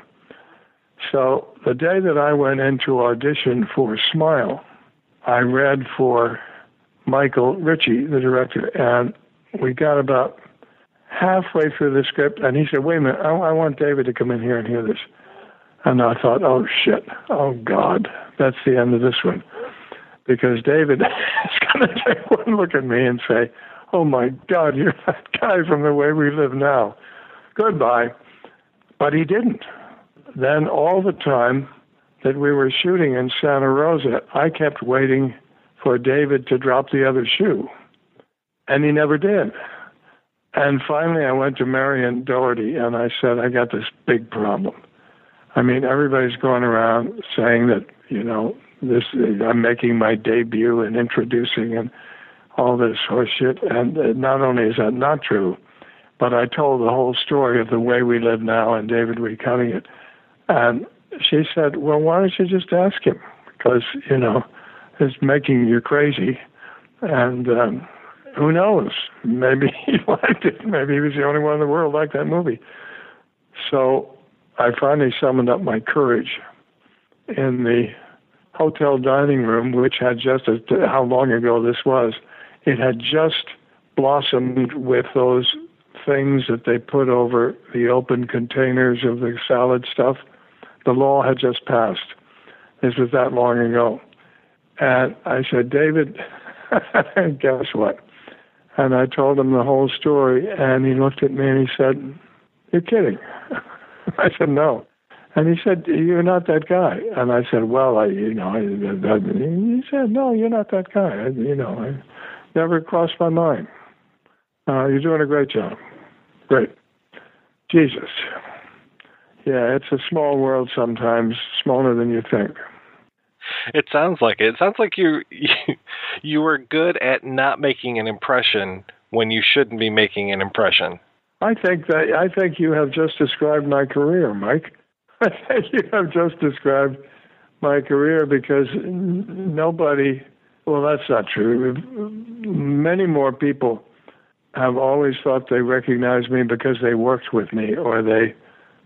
So the day that I went in to audition for Smile, I read for Michael Ritchie, the director, and we got about halfway through the script, and he said, wait a minute, I want David to come in here and hear this. And I thought, oh, shit, oh, God, that's the end of this one. Because David is going to take one look at me and say, oh, my God, you're that guy from The Way We Live Now. Goodbye. But he didn't. Then all the time that we were shooting in Santa Rosa, I kept waiting for David to drop the other shoe. And he never did. And finally I went to Marion Doherty and I said, I got this big problem. I mean, everybody's going around saying that, you know, I'm making my debut and introducing and all this horse shit. And not only is that not true, but I told the whole story of The Way We Live Now and David recounting it. And she said, well, why don't you just ask him? Because, you know, it's making you crazy. And who knows? Maybe he liked it. Maybe he was the only one in the world like that movie. So I finally summoned up my courage in the hotel dining room, which had just, how long ago this was, it had just blossomed with those things that they put over the open containers of the salad stuff. The law had just passed. This was that long ago. And I said, David, guess what? And I told him the whole story, and he looked at me and he said, you're kidding. I said, no. And he said, you're not that guy. And I said, well, he said, no, you're not that guy. I never crossed my mind. You're doing a great job. Great. Jesus. Yeah, it's a small world sometimes, smaller than you think. It sounds like it. It sounds like you were good at not making an impression when you shouldn't be making an impression. I think you have just described my career, Mike. I think you have just described my career because nobody, well, that's not true. Many more people have always thought they recognized me because they worked with me or they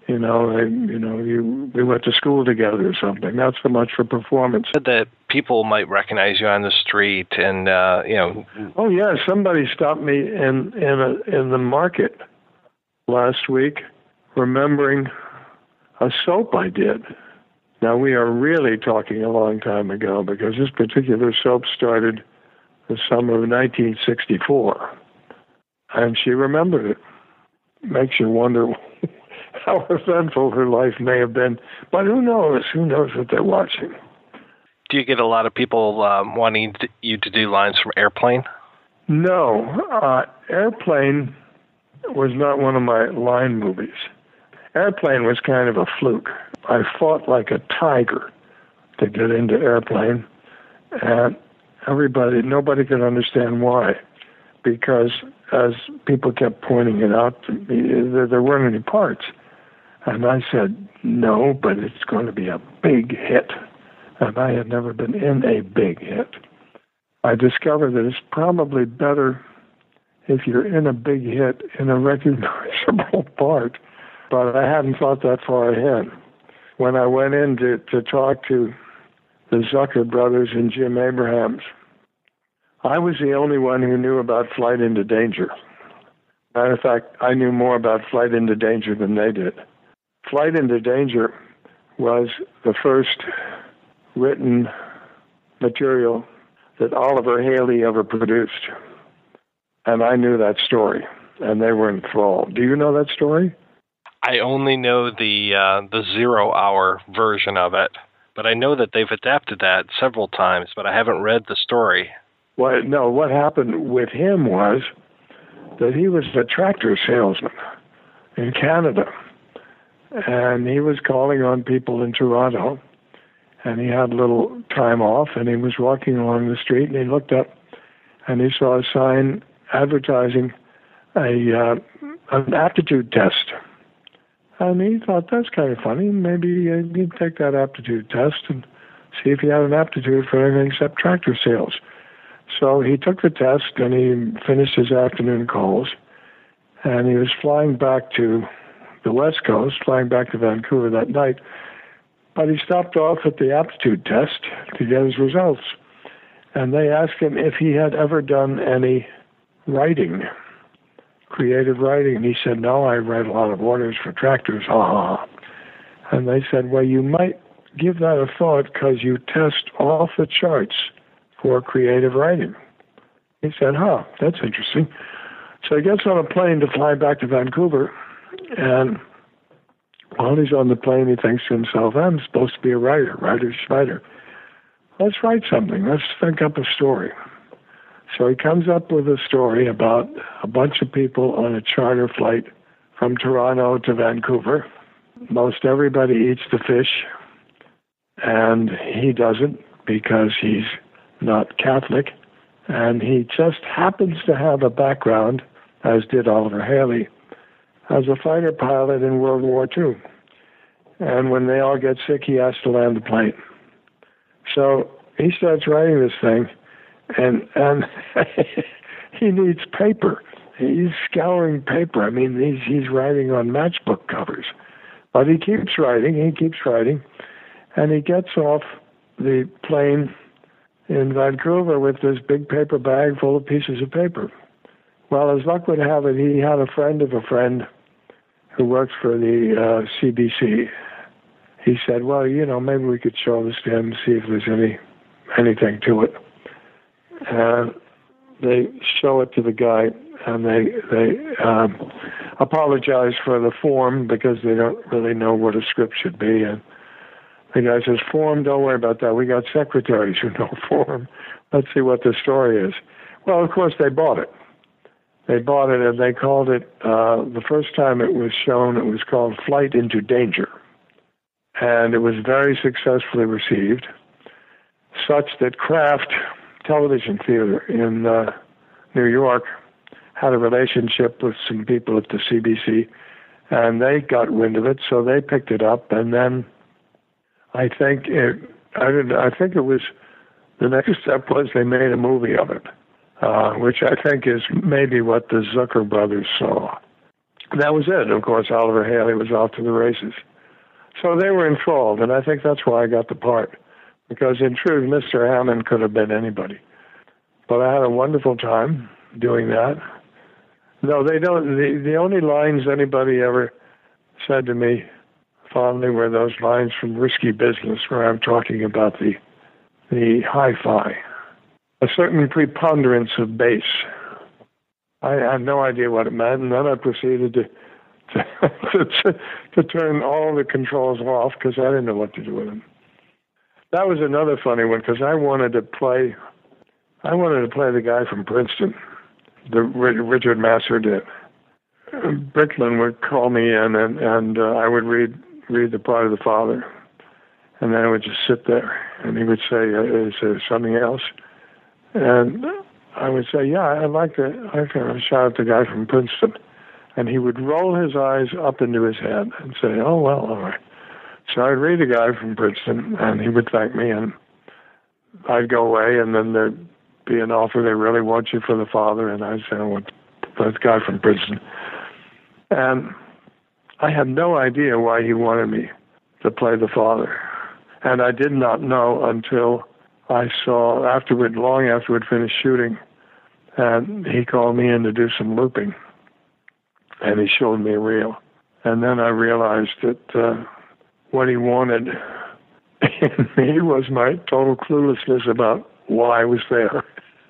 we went to school together or something. Not so much for performance. That people might recognize you on the street, and Oh yeah, somebody stopped me in the market last week, remembering a soap I did. Now we are really talking a long time ago, because this particular soap started the summer of 1964, and she remembered it. Makes you wonder how eventful her life may have been. But who knows? Who knows what they're watching? Do you get a lot of people wanting you to do lines from Airplane? No. Airplane was not one of my line movies. Airplane was kind of a fluke. I fought like a tiger to get into Airplane, and nobody could understand why. Because as people kept pointing it out to me, there weren't any parts. And I said, no, but it's going to be a big hit. And I had never been in a big hit. I discovered that it's probably better if you're in a big hit in a recognizable part. But I hadn't thought that far ahead. When I went in to talk to the Zucker brothers and Jim Abrahams, I was the only one who knew about Flight into Danger. Matter of fact, I knew more about Flight into Danger than they did. Flight into Danger was the first written material that Oliver Haley ever produced. And I knew that story, and they were enthralled. Do you know that story? I only know the 0 Hour version of it, but I know that they've adapted that several times, but I haven't read the story. Well, no, what happened with him was that he was a tractor salesman in Canada, and he was calling on people in Toronto, and he had a little time off, and he was walking along the street, and he looked up, and he saw a sign advertising an aptitude test. And he thought, that's kind of funny. Maybe he'd take that aptitude test and see if he had an aptitude for anything except tractor sales. So he took the test, and he finished his afternoon calls, and he was flying back to the West Coast, flying back to Vancouver that night. But he stopped off at the aptitude test to get his results. And they asked him if he had ever done any writing, creative writing. And he said, no, I write a lot of orders for tractors. And they said, well, you might give that a thought, because you test off the charts for creative writing. He said, that's interesting. So he gets on a plane to fly back to Vancouver, and while he's on the plane, he thinks to himself, I'm supposed to be a writer's writer. Let's write something. Let's think up a story. So he comes up with a story about a bunch of people on a charter flight from Toronto to Vancouver. Most everybody eats the fish, and he doesn't, because he's not Catholic, and he just happens to have a background, as did Oliver Haley, as a fighter pilot in World War II. And when they all get sick, he has to land the plane. So he starts writing this thing, and he needs paper. He's scouring paper. I mean, he's writing on matchbook covers. But he keeps writing, and he gets off the plane in Vancouver with this big paper bag full of pieces of paper. Well, as luck would have it, he had a friend of a friend who works for the CBC. He said, well, maybe we could show this to him, see if there's anything to it. And they show it to the guy, and they apologize for the form, because they don't really know what a script should be. And the guy says, form, don't worry about that. We got secretaries who know form. Let's see what the story is. Well, of course, they bought it. And they called it, the first time it was shown, it was called Flight into Danger. And it was very successfully received, such that Kraft Television Theater in New York had a relationship with some people at the CBC, and they got wind of it, so they picked it up, and then I think it was, the next step was they made a movie of it, which I think is maybe what the Zucker brothers saw. that was it. Of course, Oliver Haley was off to the races. So they were enthralled, and I think that's why I got the part. Because in truth, Mr. Hammond could have been anybody. But I had a wonderful time doing that. No, they don't. The only lines anybody ever said to me fondly were those lines from Risky Business, where I'm talking about the hi-fi, a certain preponderance of bass. I had no idea what it meant, and then I proceeded to turn all the controls off because I didn't know what to do with them. That was another funny one because I wanted to play the guy from Princeton, the Richard Masur did. Bricklin would call me in, and I would read the part of the father, and then I would just sit there, and he would say, "Is there something else?" And I would say, "Yeah, I'd like to shout at the guy from Princeton," and he would roll his eyes up into his head and say, "Oh well, all right." So I'd read the guy from Princeton, and he would thank me, and I'd go away, and then there'd be an offer. They really want you for the father, and I'd say, "I want the guy from Princeton." And I had no idea why he wanted me to play the father. And I did not know until I saw long after we'd finished shooting, and he called me in to do some looping, and he showed me a reel. And then I realized that what he wanted in me was my total cluelessness about why I was there,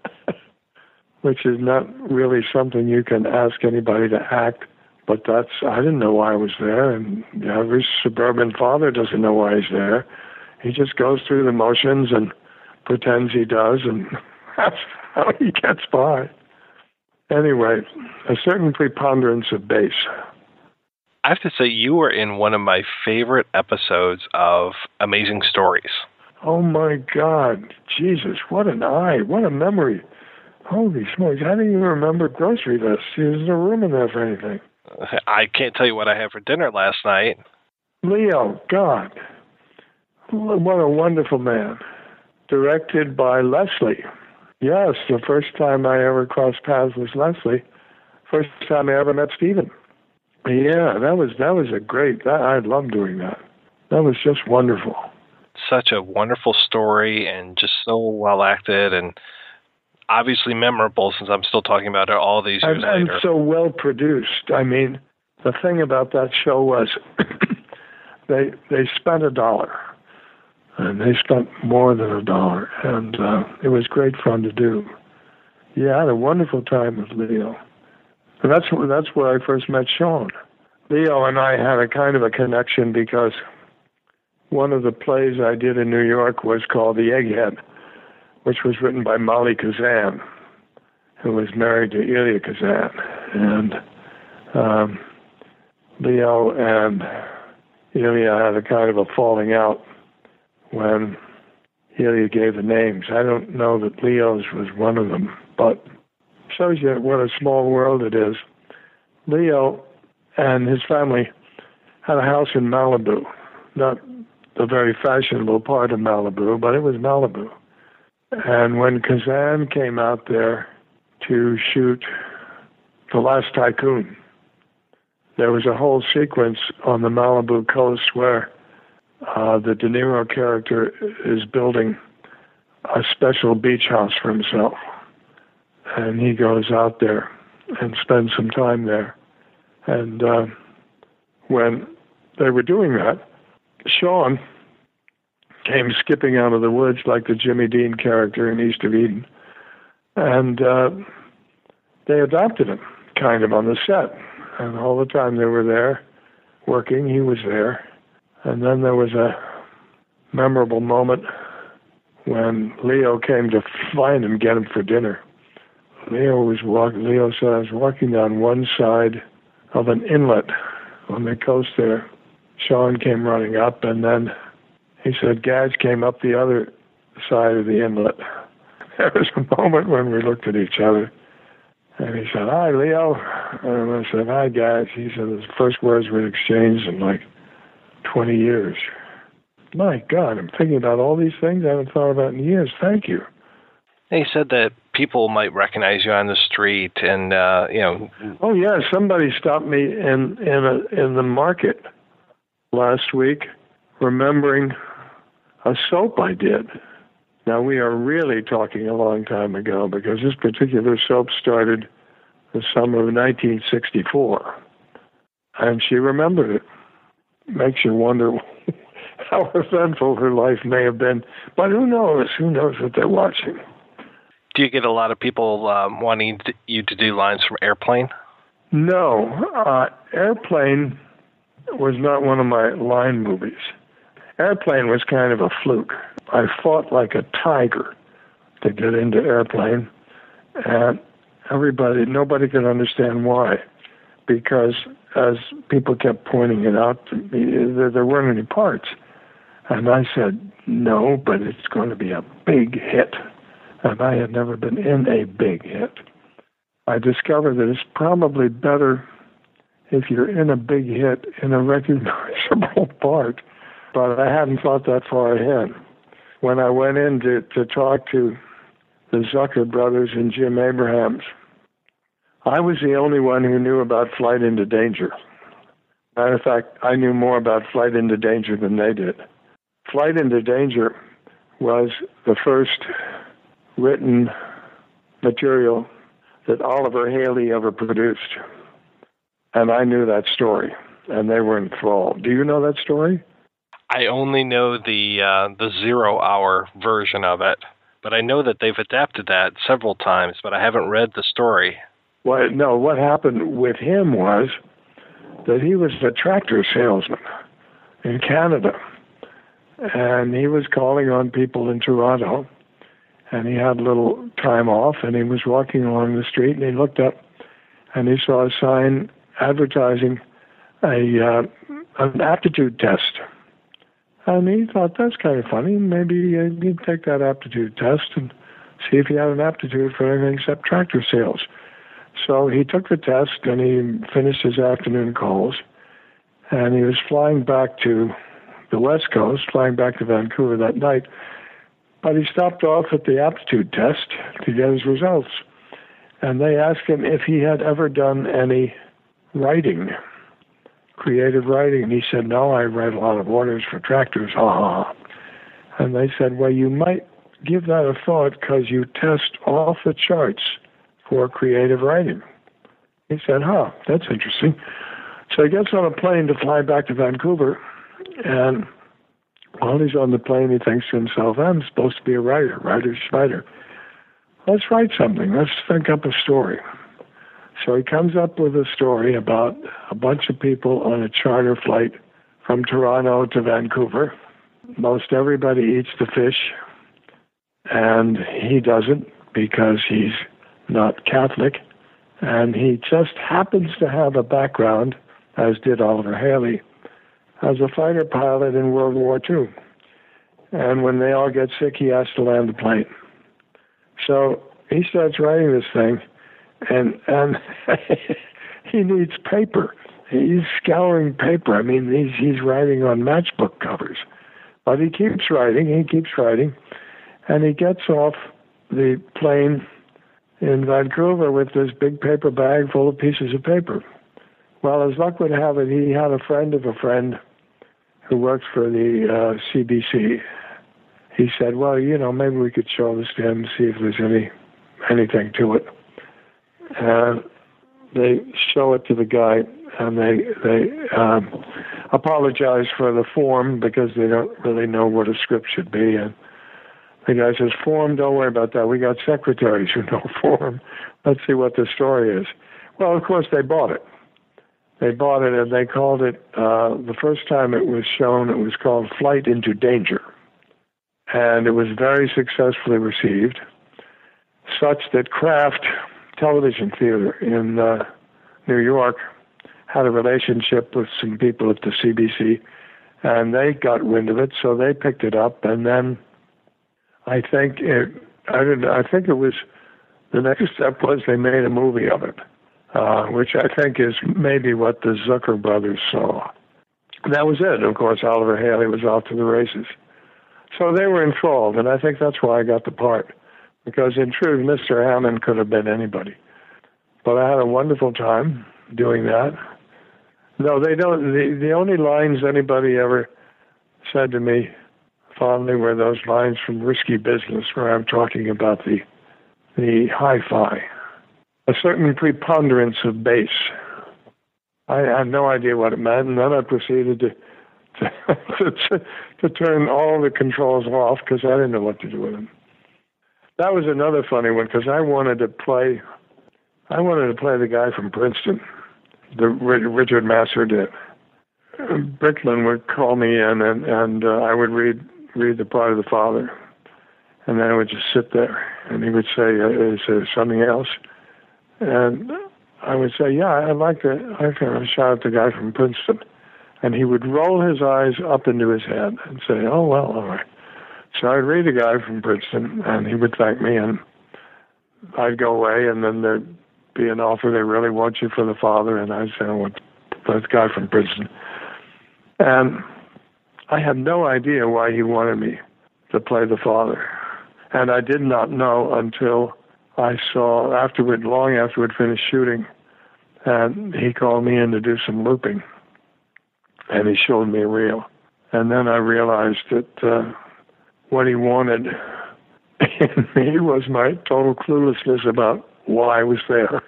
which is not really something you can ask anybody to act. But I didn't know why I was there, and every suburban father doesn't know why he's there. He just goes through the motions and pretends he does, and that's how he gets by. Anyway, a certain preponderance of bass. I have to say, you were in one of my favorite episodes of Amazing Stories. Oh, my God. Jesus, what an eye. What a memory. Holy smokes. How do you remember grocery lists? There's no room in there for anything. I can't tell you what I had for dinner last night. Leo, God. What a wonderful man. Directed by Leslie. Yes, the first time I ever crossed paths with Leslie. First time I ever met Stephen. Yeah, that was a great. I loved doing that. That was just wonderful. Such a wonderful story, and just so well acted, and obviously memorable, since I'm still talking about it all these years later. And so well produced. I mean, the thing about that show was they spent $1, and they spent more than $1, and it was great fun to do. Yeah, I had a wonderful time with Leo. And that's where I first met Sean. Leo and I had a kind of a connection because one of the plays I did in New York was called The Egghead, which was written by Molly Kazan, who was married to Elia Kazan. And Leo and Elia had a kind of a falling out when Elia gave the names. I don't know that Leo's was one of them, but shows you what a small world it is. Leo and his family had a house in Malibu, not the very fashionable part of Malibu, but it was Malibu. And when Kazan came out there to shoot The Last Tycoon, there was a whole sequence on the Malibu coast where the De Niro character is building a special beach house for himself. And he goes out there and spends some time there. And when they were doing that, Sean came skipping out of the woods like the Jimmy Dean character in East of Eden. And they adopted him, kind of, on the set. And all the time they were there working, he was there. And then there was a memorable moment when Leo came to find him, get him for dinner. Leo said, I was walking down one side of an inlet on the coast there. Sean came running up, and then he said, Gadge came up the other side of the inlet. There was a moment when we looked at each other, and he said, hi, Leo. And I said, hi, Gadge. He said, the first words we exchanged in like 20 years. My God, I'm thinking about all these things I haven't thought about in years. Thank you. He said that people might recognize you on the street, and Oh yeah, somebody stopped me in the market last week, remembering a soap I did. Now we are really talking a long time ago, because this particular soap started the summer of 1964, and she remembered it. Makes you wonder how eventful her life may have been, but who knows? Who knows what they're watching? Do you get a lot of people wanting you to do lines from Airplane? No, Airplane was not one of my line movies. Airplane was kind of a fluke. I fought like a tiger to get into Airplane, and nobody could understand why, because as people kept pointing it out to me, there weren't any parts. And I said, no, but it's going to be a big hit. And I had never been in a big hit. I discovered that it's probably better if you're in a big hit in a recognizable part. But I hadn't thought that far ahead. When I went in to talk to the Zucker brothers and Jim Abrahams, I was the only one who knew about Flight into Danger. Matter of fact, I knew more about Flight into Danger than they did. Flight into Danger was the first written material that Oliver Haley ever produced. And I knew that story, and they were enthralled. Do you know that story? I only know the 0 Hour version of it, but I know that they've adapted that several times, but I haven't read the story. Well, no, what happened with him was that he was a tractor salesman in Canada, and he was calling on people in Toronto, and he had a little time off, and he was walking along the street, and he looked up, and he saw a sign advertising an aptitude test. And he thought, that's kind of funny. Maybe he'd take that aptitude test and see if he had an aptitude for anything except tractor sales. So he took the test, and he finished his afternoon calls, and he was flying back to the West Coast, flying back to Vancouver that night. But he stopped off at the aptitude test to get his results. And they asked him if he had ever done any writing, creative writing. And he said, no, I write a lot of orders for tractors. And they said, well, you might give that a thought, because you test off the charts for creative writing. He said, that's interesting. So he gets on a plane to fly back to Vancouver, and while he's on the plane, he thinks to himself, I'm supposed to be a writer's writer. Let's write something. Let's think up a story. So he comes up with a story about a bunch of people on a charter flight from Toronto to Vancouver. Most everybody eats the fish, and he doesn't, because he's not Catholic, and he just happens to have a background, as did Oliver Haley, as a fighter pilot in World War II. And when they all get sick, he has to land the plane. So he starts writing this thing, and he needs paper. He's scouring paper. I mean, he's writing on matchbook covers. But he keeps writing, and he gets off the plane in Vancouver with this big paper bag full of pieces of paper. Well, as luck would have it, he had a friend of a friend who works for the CBC. He said, well, maybe we could show this to him and see if there's anything to it. And they show it to the guy, and they apologize for the form, because they don't really know what a script should be. And the guy says, form, don't worry about that. We got secretaries who know form. Let's see what the story is. Well, of course, they bought it. And they called it, the first time it was shown, it was called Flight into Danger. And it was very successfully received, such that Kraft Television Theater in New York had a relationship with some people at the CBC, and they got wind of it, so they picked it up, and then I think it was, the next step was they made a movie of it, which I think is maybe what the Zucker brothers saw. That was it. Of course, Oliver Haley was off to the races. So they were enthralled, and I think that's why I got the part. because in truth, Mr. Hammond could have been anybody. But I had a wonderful time doing that. No, they don't. The only lines anybody ever said to me fondly were those lines from Risky Business, where I'm talking about the hi-fi, a certain preponderance of bass. I had no idea what it meant, and then I proceeded to turn all the controls off because I didn't know what to do with them. That was another funny one because I wanted to play the guy from Princeton, the Richard Masur did. Brickman would call me in, and I would read the part of the father, and then I would just sit there, and he would say, "Is there something else?" And I would say, "Yeah, I'd like to shout at the guy from Princeton," and he would roll his eyes up into his head and say, "Oh well, all right." So I'd read the guy from Princeton, and he would thank me, and I'd go away, and then there'd be an offer. They really want you for the father, and I'd say, "I want that guy from Princeton." And I had no idea why he wanted me to play the father. And I did not know until I saw long after we'd finished shooting, and he called me in to do some looping. And he showed me a reel. And then I realized that what he wanted in me was my total cluelessness about why I was there,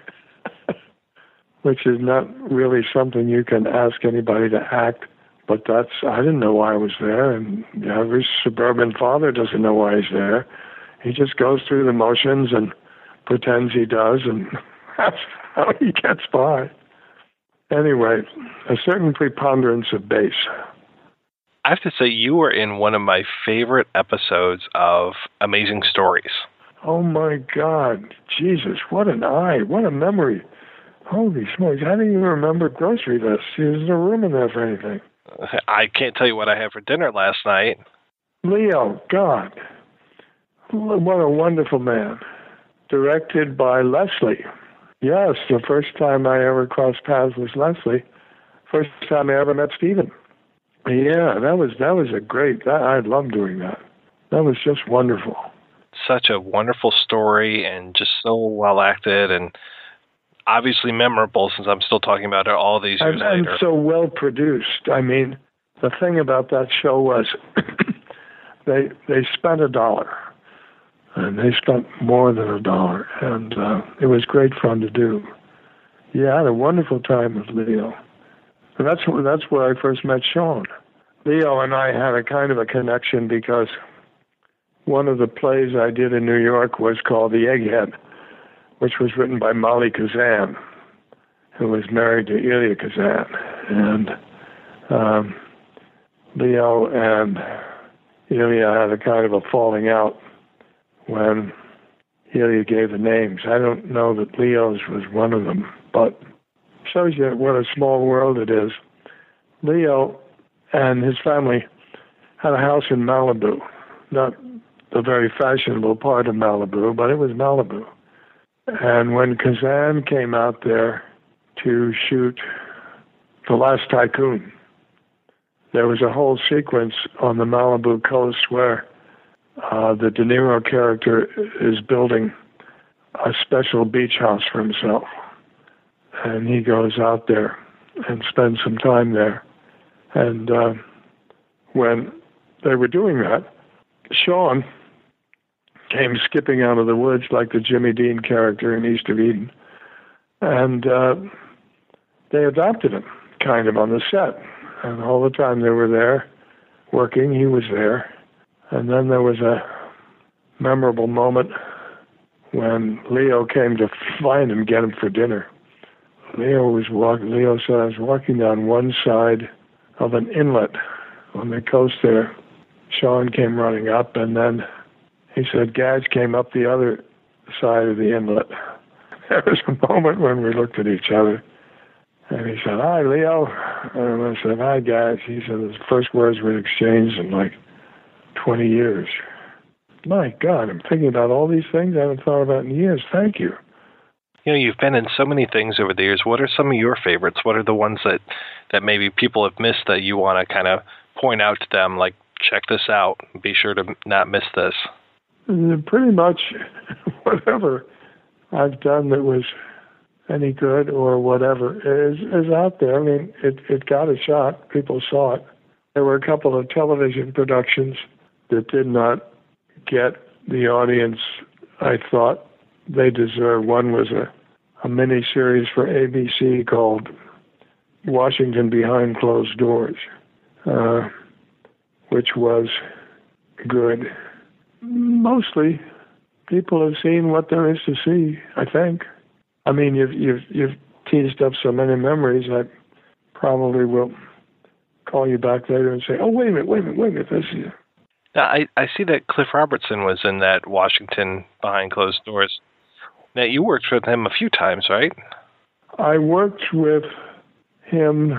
which is not really something you can ask anybody to act. But I didn't know why I was there, and the average suburban father doesn't know why he's there. He just goes through the motions and pretends he does, and that's how he gets by. Anyway, a certain preponderance of bass. I have to say, you were in one of my favorite episodes of Amazing Stories. Oh my God, Jesus, what an eye, what a memory. Holy smokes, how do you remember grocery lists? There's no room in there for anything. I can't tell you what I had for dinner last night. Leo, God, what a wonderful man. Directed by Leslie. Yes, the first time I ever crossed paths with Leslie. First time I ever met Stephen. Yeah, that was a great. I loved doing that. That was just wonderful. Such a wonderful story, and just so well acted, and obviously memorable, since I'm still talking about it all these years later. And so well produced. I mean, the thing about that show was they spent $1, and they spent more than $1, and it was great fun to do. Yeah, I had a wonderful time with Leo. And that's where I first met Sean. Leo and I had a kind of a connection because one of the plays I did in New York was called The Egghead, which was written by Molly Kazan, who was married to Elia Kazan. And Leo and Elia had a kind of a falling out when Elia gave the names. I don't know that Leo's was one of them, but shows you what a small world it is. Leo and his family had a house in Malibu, not the very fashionable part of Malibu, but it was Malibu. And when Kazan came out there to shoot The Last Tycoon, there was a whole sequence on the Malibu coast where the De Niro character is building a special beach house for himself. And he goes out there and spends some time there. And when they were doing that, Sean came skipping out of the woods like the Jimmy Dean character in East of Eden. And they adopted him, kind of, on the set. And all the time they were there working, he was there. And then there was a memorable moment when Leo came to find him, get him for dinner. Leo said, I was walking down one side of an inlet on the coast there. Sean came running up, and then he said, Gadge came up the other side of the inlet. There was a moment when we looked at each other, and he said, hi, Leo. And I said, hi, Gadge. He said, the first words we exchanged in like 20 years. My God, I'm thinking about all these things I haven't thought about in years. Thank you. You know, you've been in so many things over the years. What are some of your favorites? What are the ones that maybe people have missed that you want to kind of point out to them, like, check this out, be sure to not miss this? Pretty much whatever I've done that was any good or whatever is out there. I mean, it got a shot. People saw it. There were a couple of television productions that did not get the audience I thought they deserved. One was a mini-series for ABC called Washington Behind Closed Doors, which was good. Mostly, people have seen what there is to see, I think. I mean, you've teased up so many memories, I probably will call you back later and say, oh, wait a minute, this is... Now, I see that Cliff Robertson was in that Washington Behind Closed Doors. Now, you worked with him a few times, right? I worked with him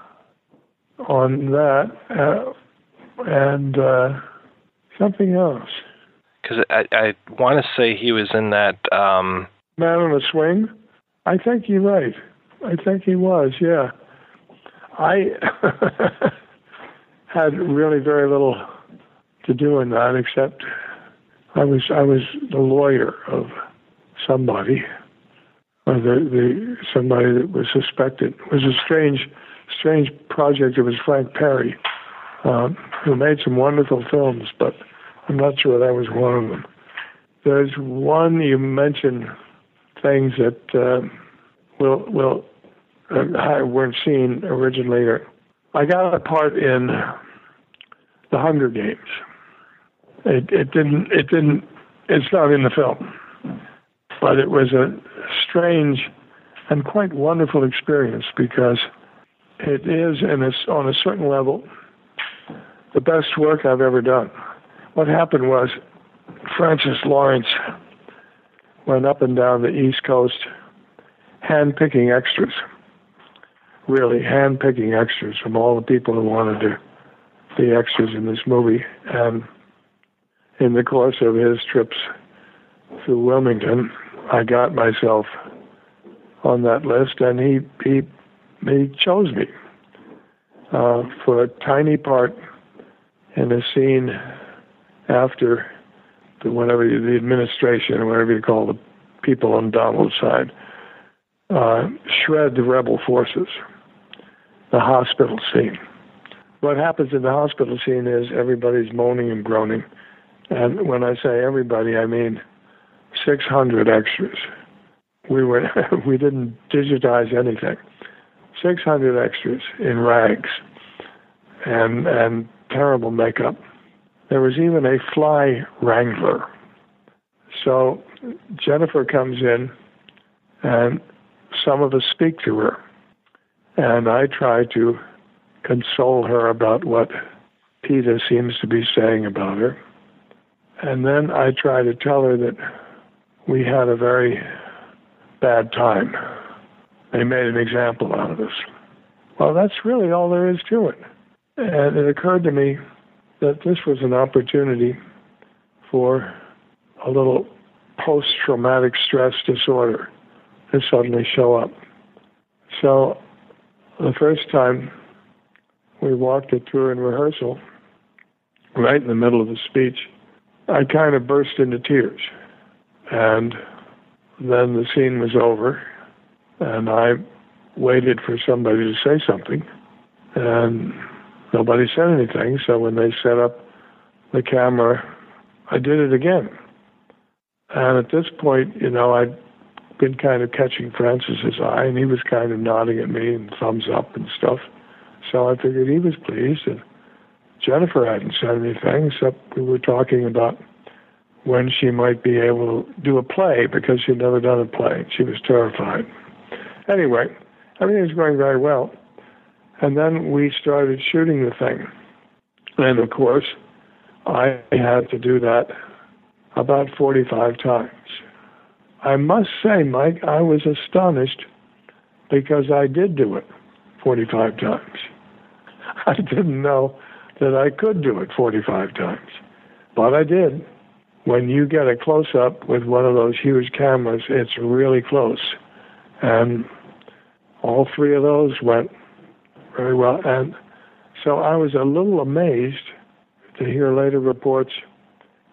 on that and something else. Because I want to say he was in that... Man on a Swing? I think you're right. I think he was, yeah. I had really very little to do in that, except I was the lawyer of somebody, or somebody that was suspected. It was a strange project. It was Frank Perry, who made some wonderful films, but I'm not sure that was one of them. There's one you mentioned, things that weren't seen originally. I got a part in The Hunger Games. It's not in the film, but it was a strange and quite wonderful experience because it is, on a certain level, the best work I've ever done. What happened was Francis Lawrence went up and down the East Coast hand-picking extras, really hand-picking extras from all the people who wanted to be extras in this movie. And in the course of his trips through Wilmington, I got myself on that list, and he chose me for a tiny part in a scene after the administration, or whatever you call the people on Donald's side, shred the rebel forces, the hospital scene. What happens in the hospital scene is everybody's moaning and groaning. And when I say everybody, I mean 600 extras. We didn't digitize anything. 600 extras in rags and terrible makeup. There was even a fly wrangler. So Jennifer comes in, and some of us speak to her. And I try to console her about what PETA seems to be saying about her. And then I try to tell her that we had a very bad time. They made an example out of us. Well, that's really all there is to it. And it occurred to me that this was an opportunity for a little post-traumatic stress disorder to suddenly show up. So the first time we walked it through in rehearsal, right in the middle of the speech, I kind of burst into tears. And then the scene was over, and I waited for somebody to say something, and nobody said anything. So when they set up the camera, I did it again. And at this point, I'd been kind of catching Francis's eye, and he was kind of nodding at me and thumbs up and stuff. So I figured he was pleased, and Jennifer hadn't said anything, except we were talking about when she might be able to do a play, because she'd never done a play. She was terrified. Anyway, everything was going very well. And then we started shooting the thing. And of course, I had to do that about 45 times. I must say, Mike, I was astonished because I did do it 45 times. I didn't know that I could do it 45 times, but I did. When you get a close-up with one of those huge cameras, it's really close. And all three of those went very well. And so I was a little amazed to hear later reports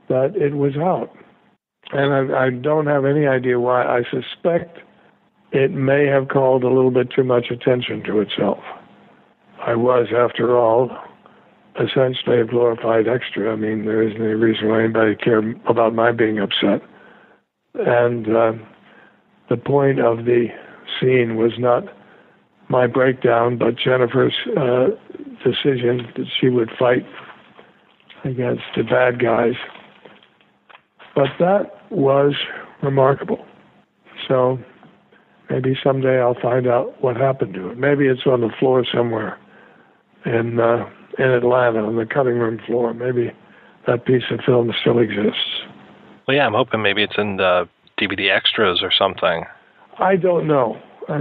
that it was out. And I don't have any idea why. I suspect it may have called a little bit too much attention to itself. I was, after all, essentially a glorified extra. I mean, there isn't any reason why anybody cared about my being upset. And the point of the scene was not my breakdown, but Jennifer's decision that she would fight against the bad guys. But that was remarkable. So maybe someday I'll find out what happened to it. Maybe it's on the floor somewhere in Atlanta, on the cutting room floor. Maybe that piece of film still exists. Well, yeah, I'm hoping maybe it's in the DVD extras or something. I don't know.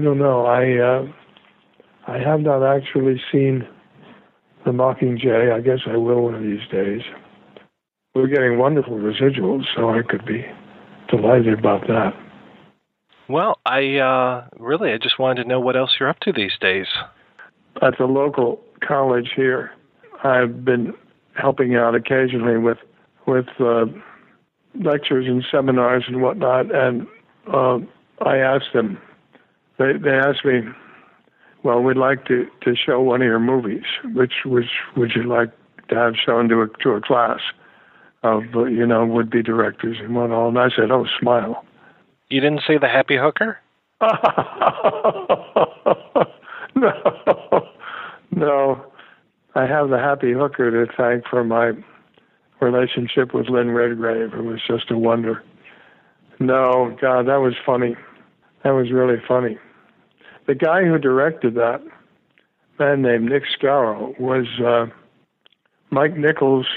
I have not actually seen The Mockingjay. I guess I will one of these days. We're getting wonderful residuals, so I could be delighted about that. Well, I just wanted to know what else you're up to these days. At the local college here, I've been helping out occasionally with lectures and seminars and whatnot, and I asked them, they asked me, well, we'd like to show one of your movies. Which would you like to have shown to a class of, would-be directors and whatnot? And I said, oh, Smile. You didn't say The Happy Hooker? No. I have The Happy Hooker to thank for my relationship with Lynn Redgrave. It was just a wonder. No, God, that was funny. That was really funny. The guy who directed that, man named Nick Scarrow, was Mike Nichols'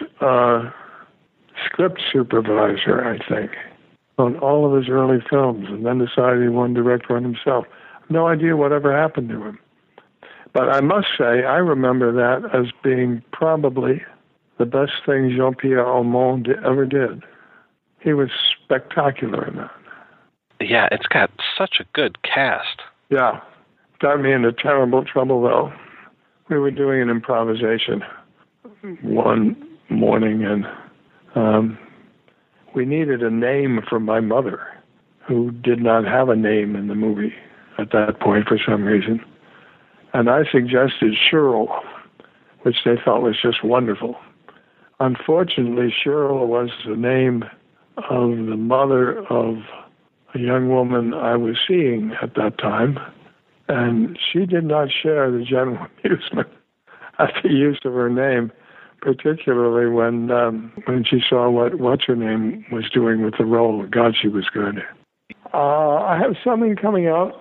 script supervisor, I think, on all of his early films, and then decided he wanted to direct one himself. No idea whatever happened to him. But I must say, I remember that as being probably the best thing Jean-Pierre Aumont ever did. He was spectacular in that. Yeah, it's got such a good cast. Yeah. Got me into terrible trouble, though. We were doing an improvisation one morning, and we needed a name for my mother, who did not have a name in the movie at that point for some reason. And I suggested Cheryl, which they thought was just wonderful. Unfortunately, Cheryl was the name of the mother of a young woman I was seeing at that time, and she did not share the general amusement at the use of her name, particularly when she saw what what's-her-name was doing with the role. God, she was good. I have something coming out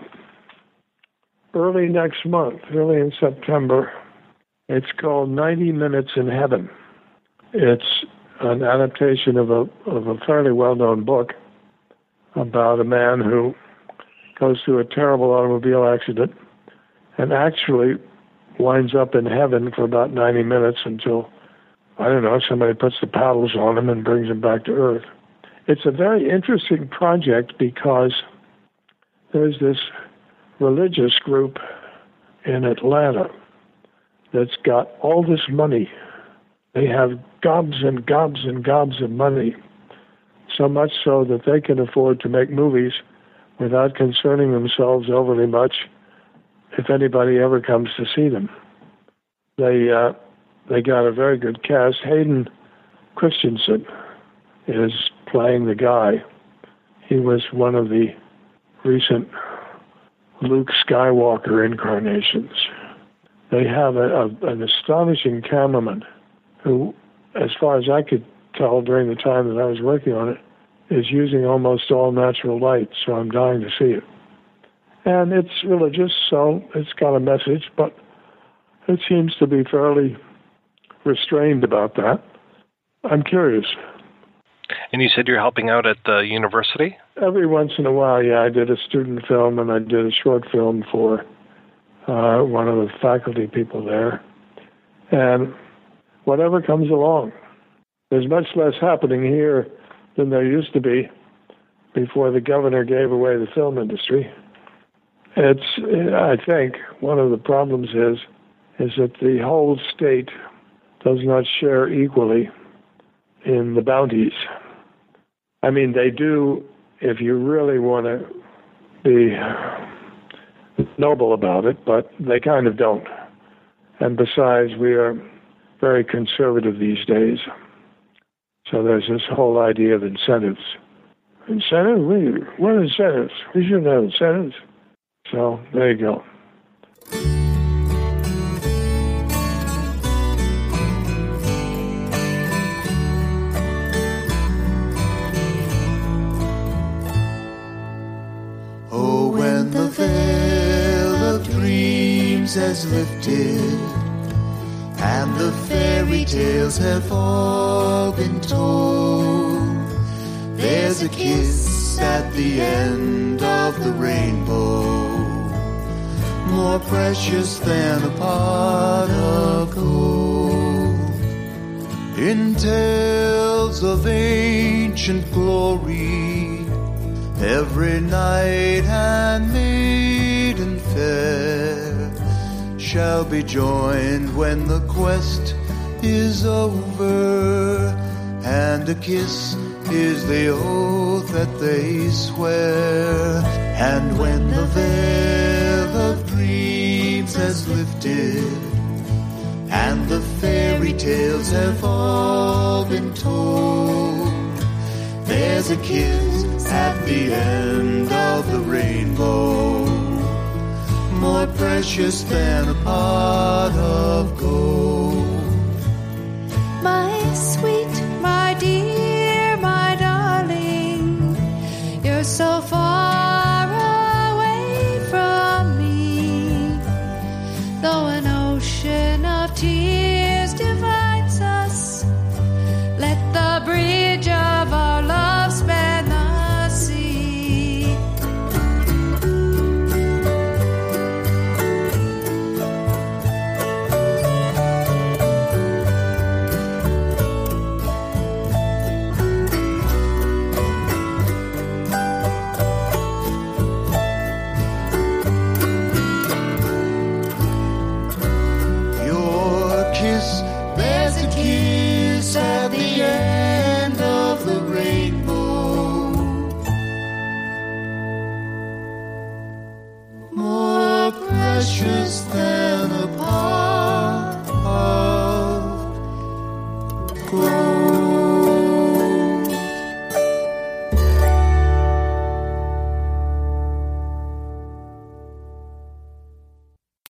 early next month, early in September. It's called 90 Minutes in Heaven. It's an adaptation of a fairly well-known book about a man who goes through a terrible automobile accident and actually winds up in heaven for about 90 minutes until, I don't know, somebody puts the paddles on him and brings him back to Earth. It's a very interesting project because there's this religious group in Atlanta that's got all this money. They have gobs and gobs and gobs of money, so much so that they can afford to make movies without concerning themselves overly much if anybody ever comes to see them. They got a very good cast. Hayden Christensen is playing the guy. He was one of the recent Luke Skywalker incarnations. They have an astonishing cameraman who, as far as I could tell during the time that I was working on it, is using almost all natural light, so I'm dying to see it. And it's religious, so it's got a message, but it seems to be fairly restrained about that. I'm curious. And you said you're helping out at the university? Every once in a while, yeah. I did a student film and I did a short film for one of the faculty people there. And whatever comes along. There's much less happening here than there used to be before the governor gave away the film industry. I think one of the problems is that the whole state does not share equally in the bounties. I mean, they do, if you really want to be noble about it, but they kind of don't. And besides, we are very conservative these days. So there's this whole idea of incentives. Incentives? What are incentives? We shouldn't have incentives. So there you go. Oh, when the veil of dreams has lifted and the fairy tales have all been told, there's a kiss at the end of the rainbow, more precious than a pot of gold. In tales of ancient glory, every knight and maiden fair shall be joined when the quest is over, and a kiss is the oath that they swear. And when the veil of dreams has lifted and the fairy tales have all been told, there's a kiss at the end of the rainbow, more precious than a pot of gold. My sweet, my dear, my darling, you're so far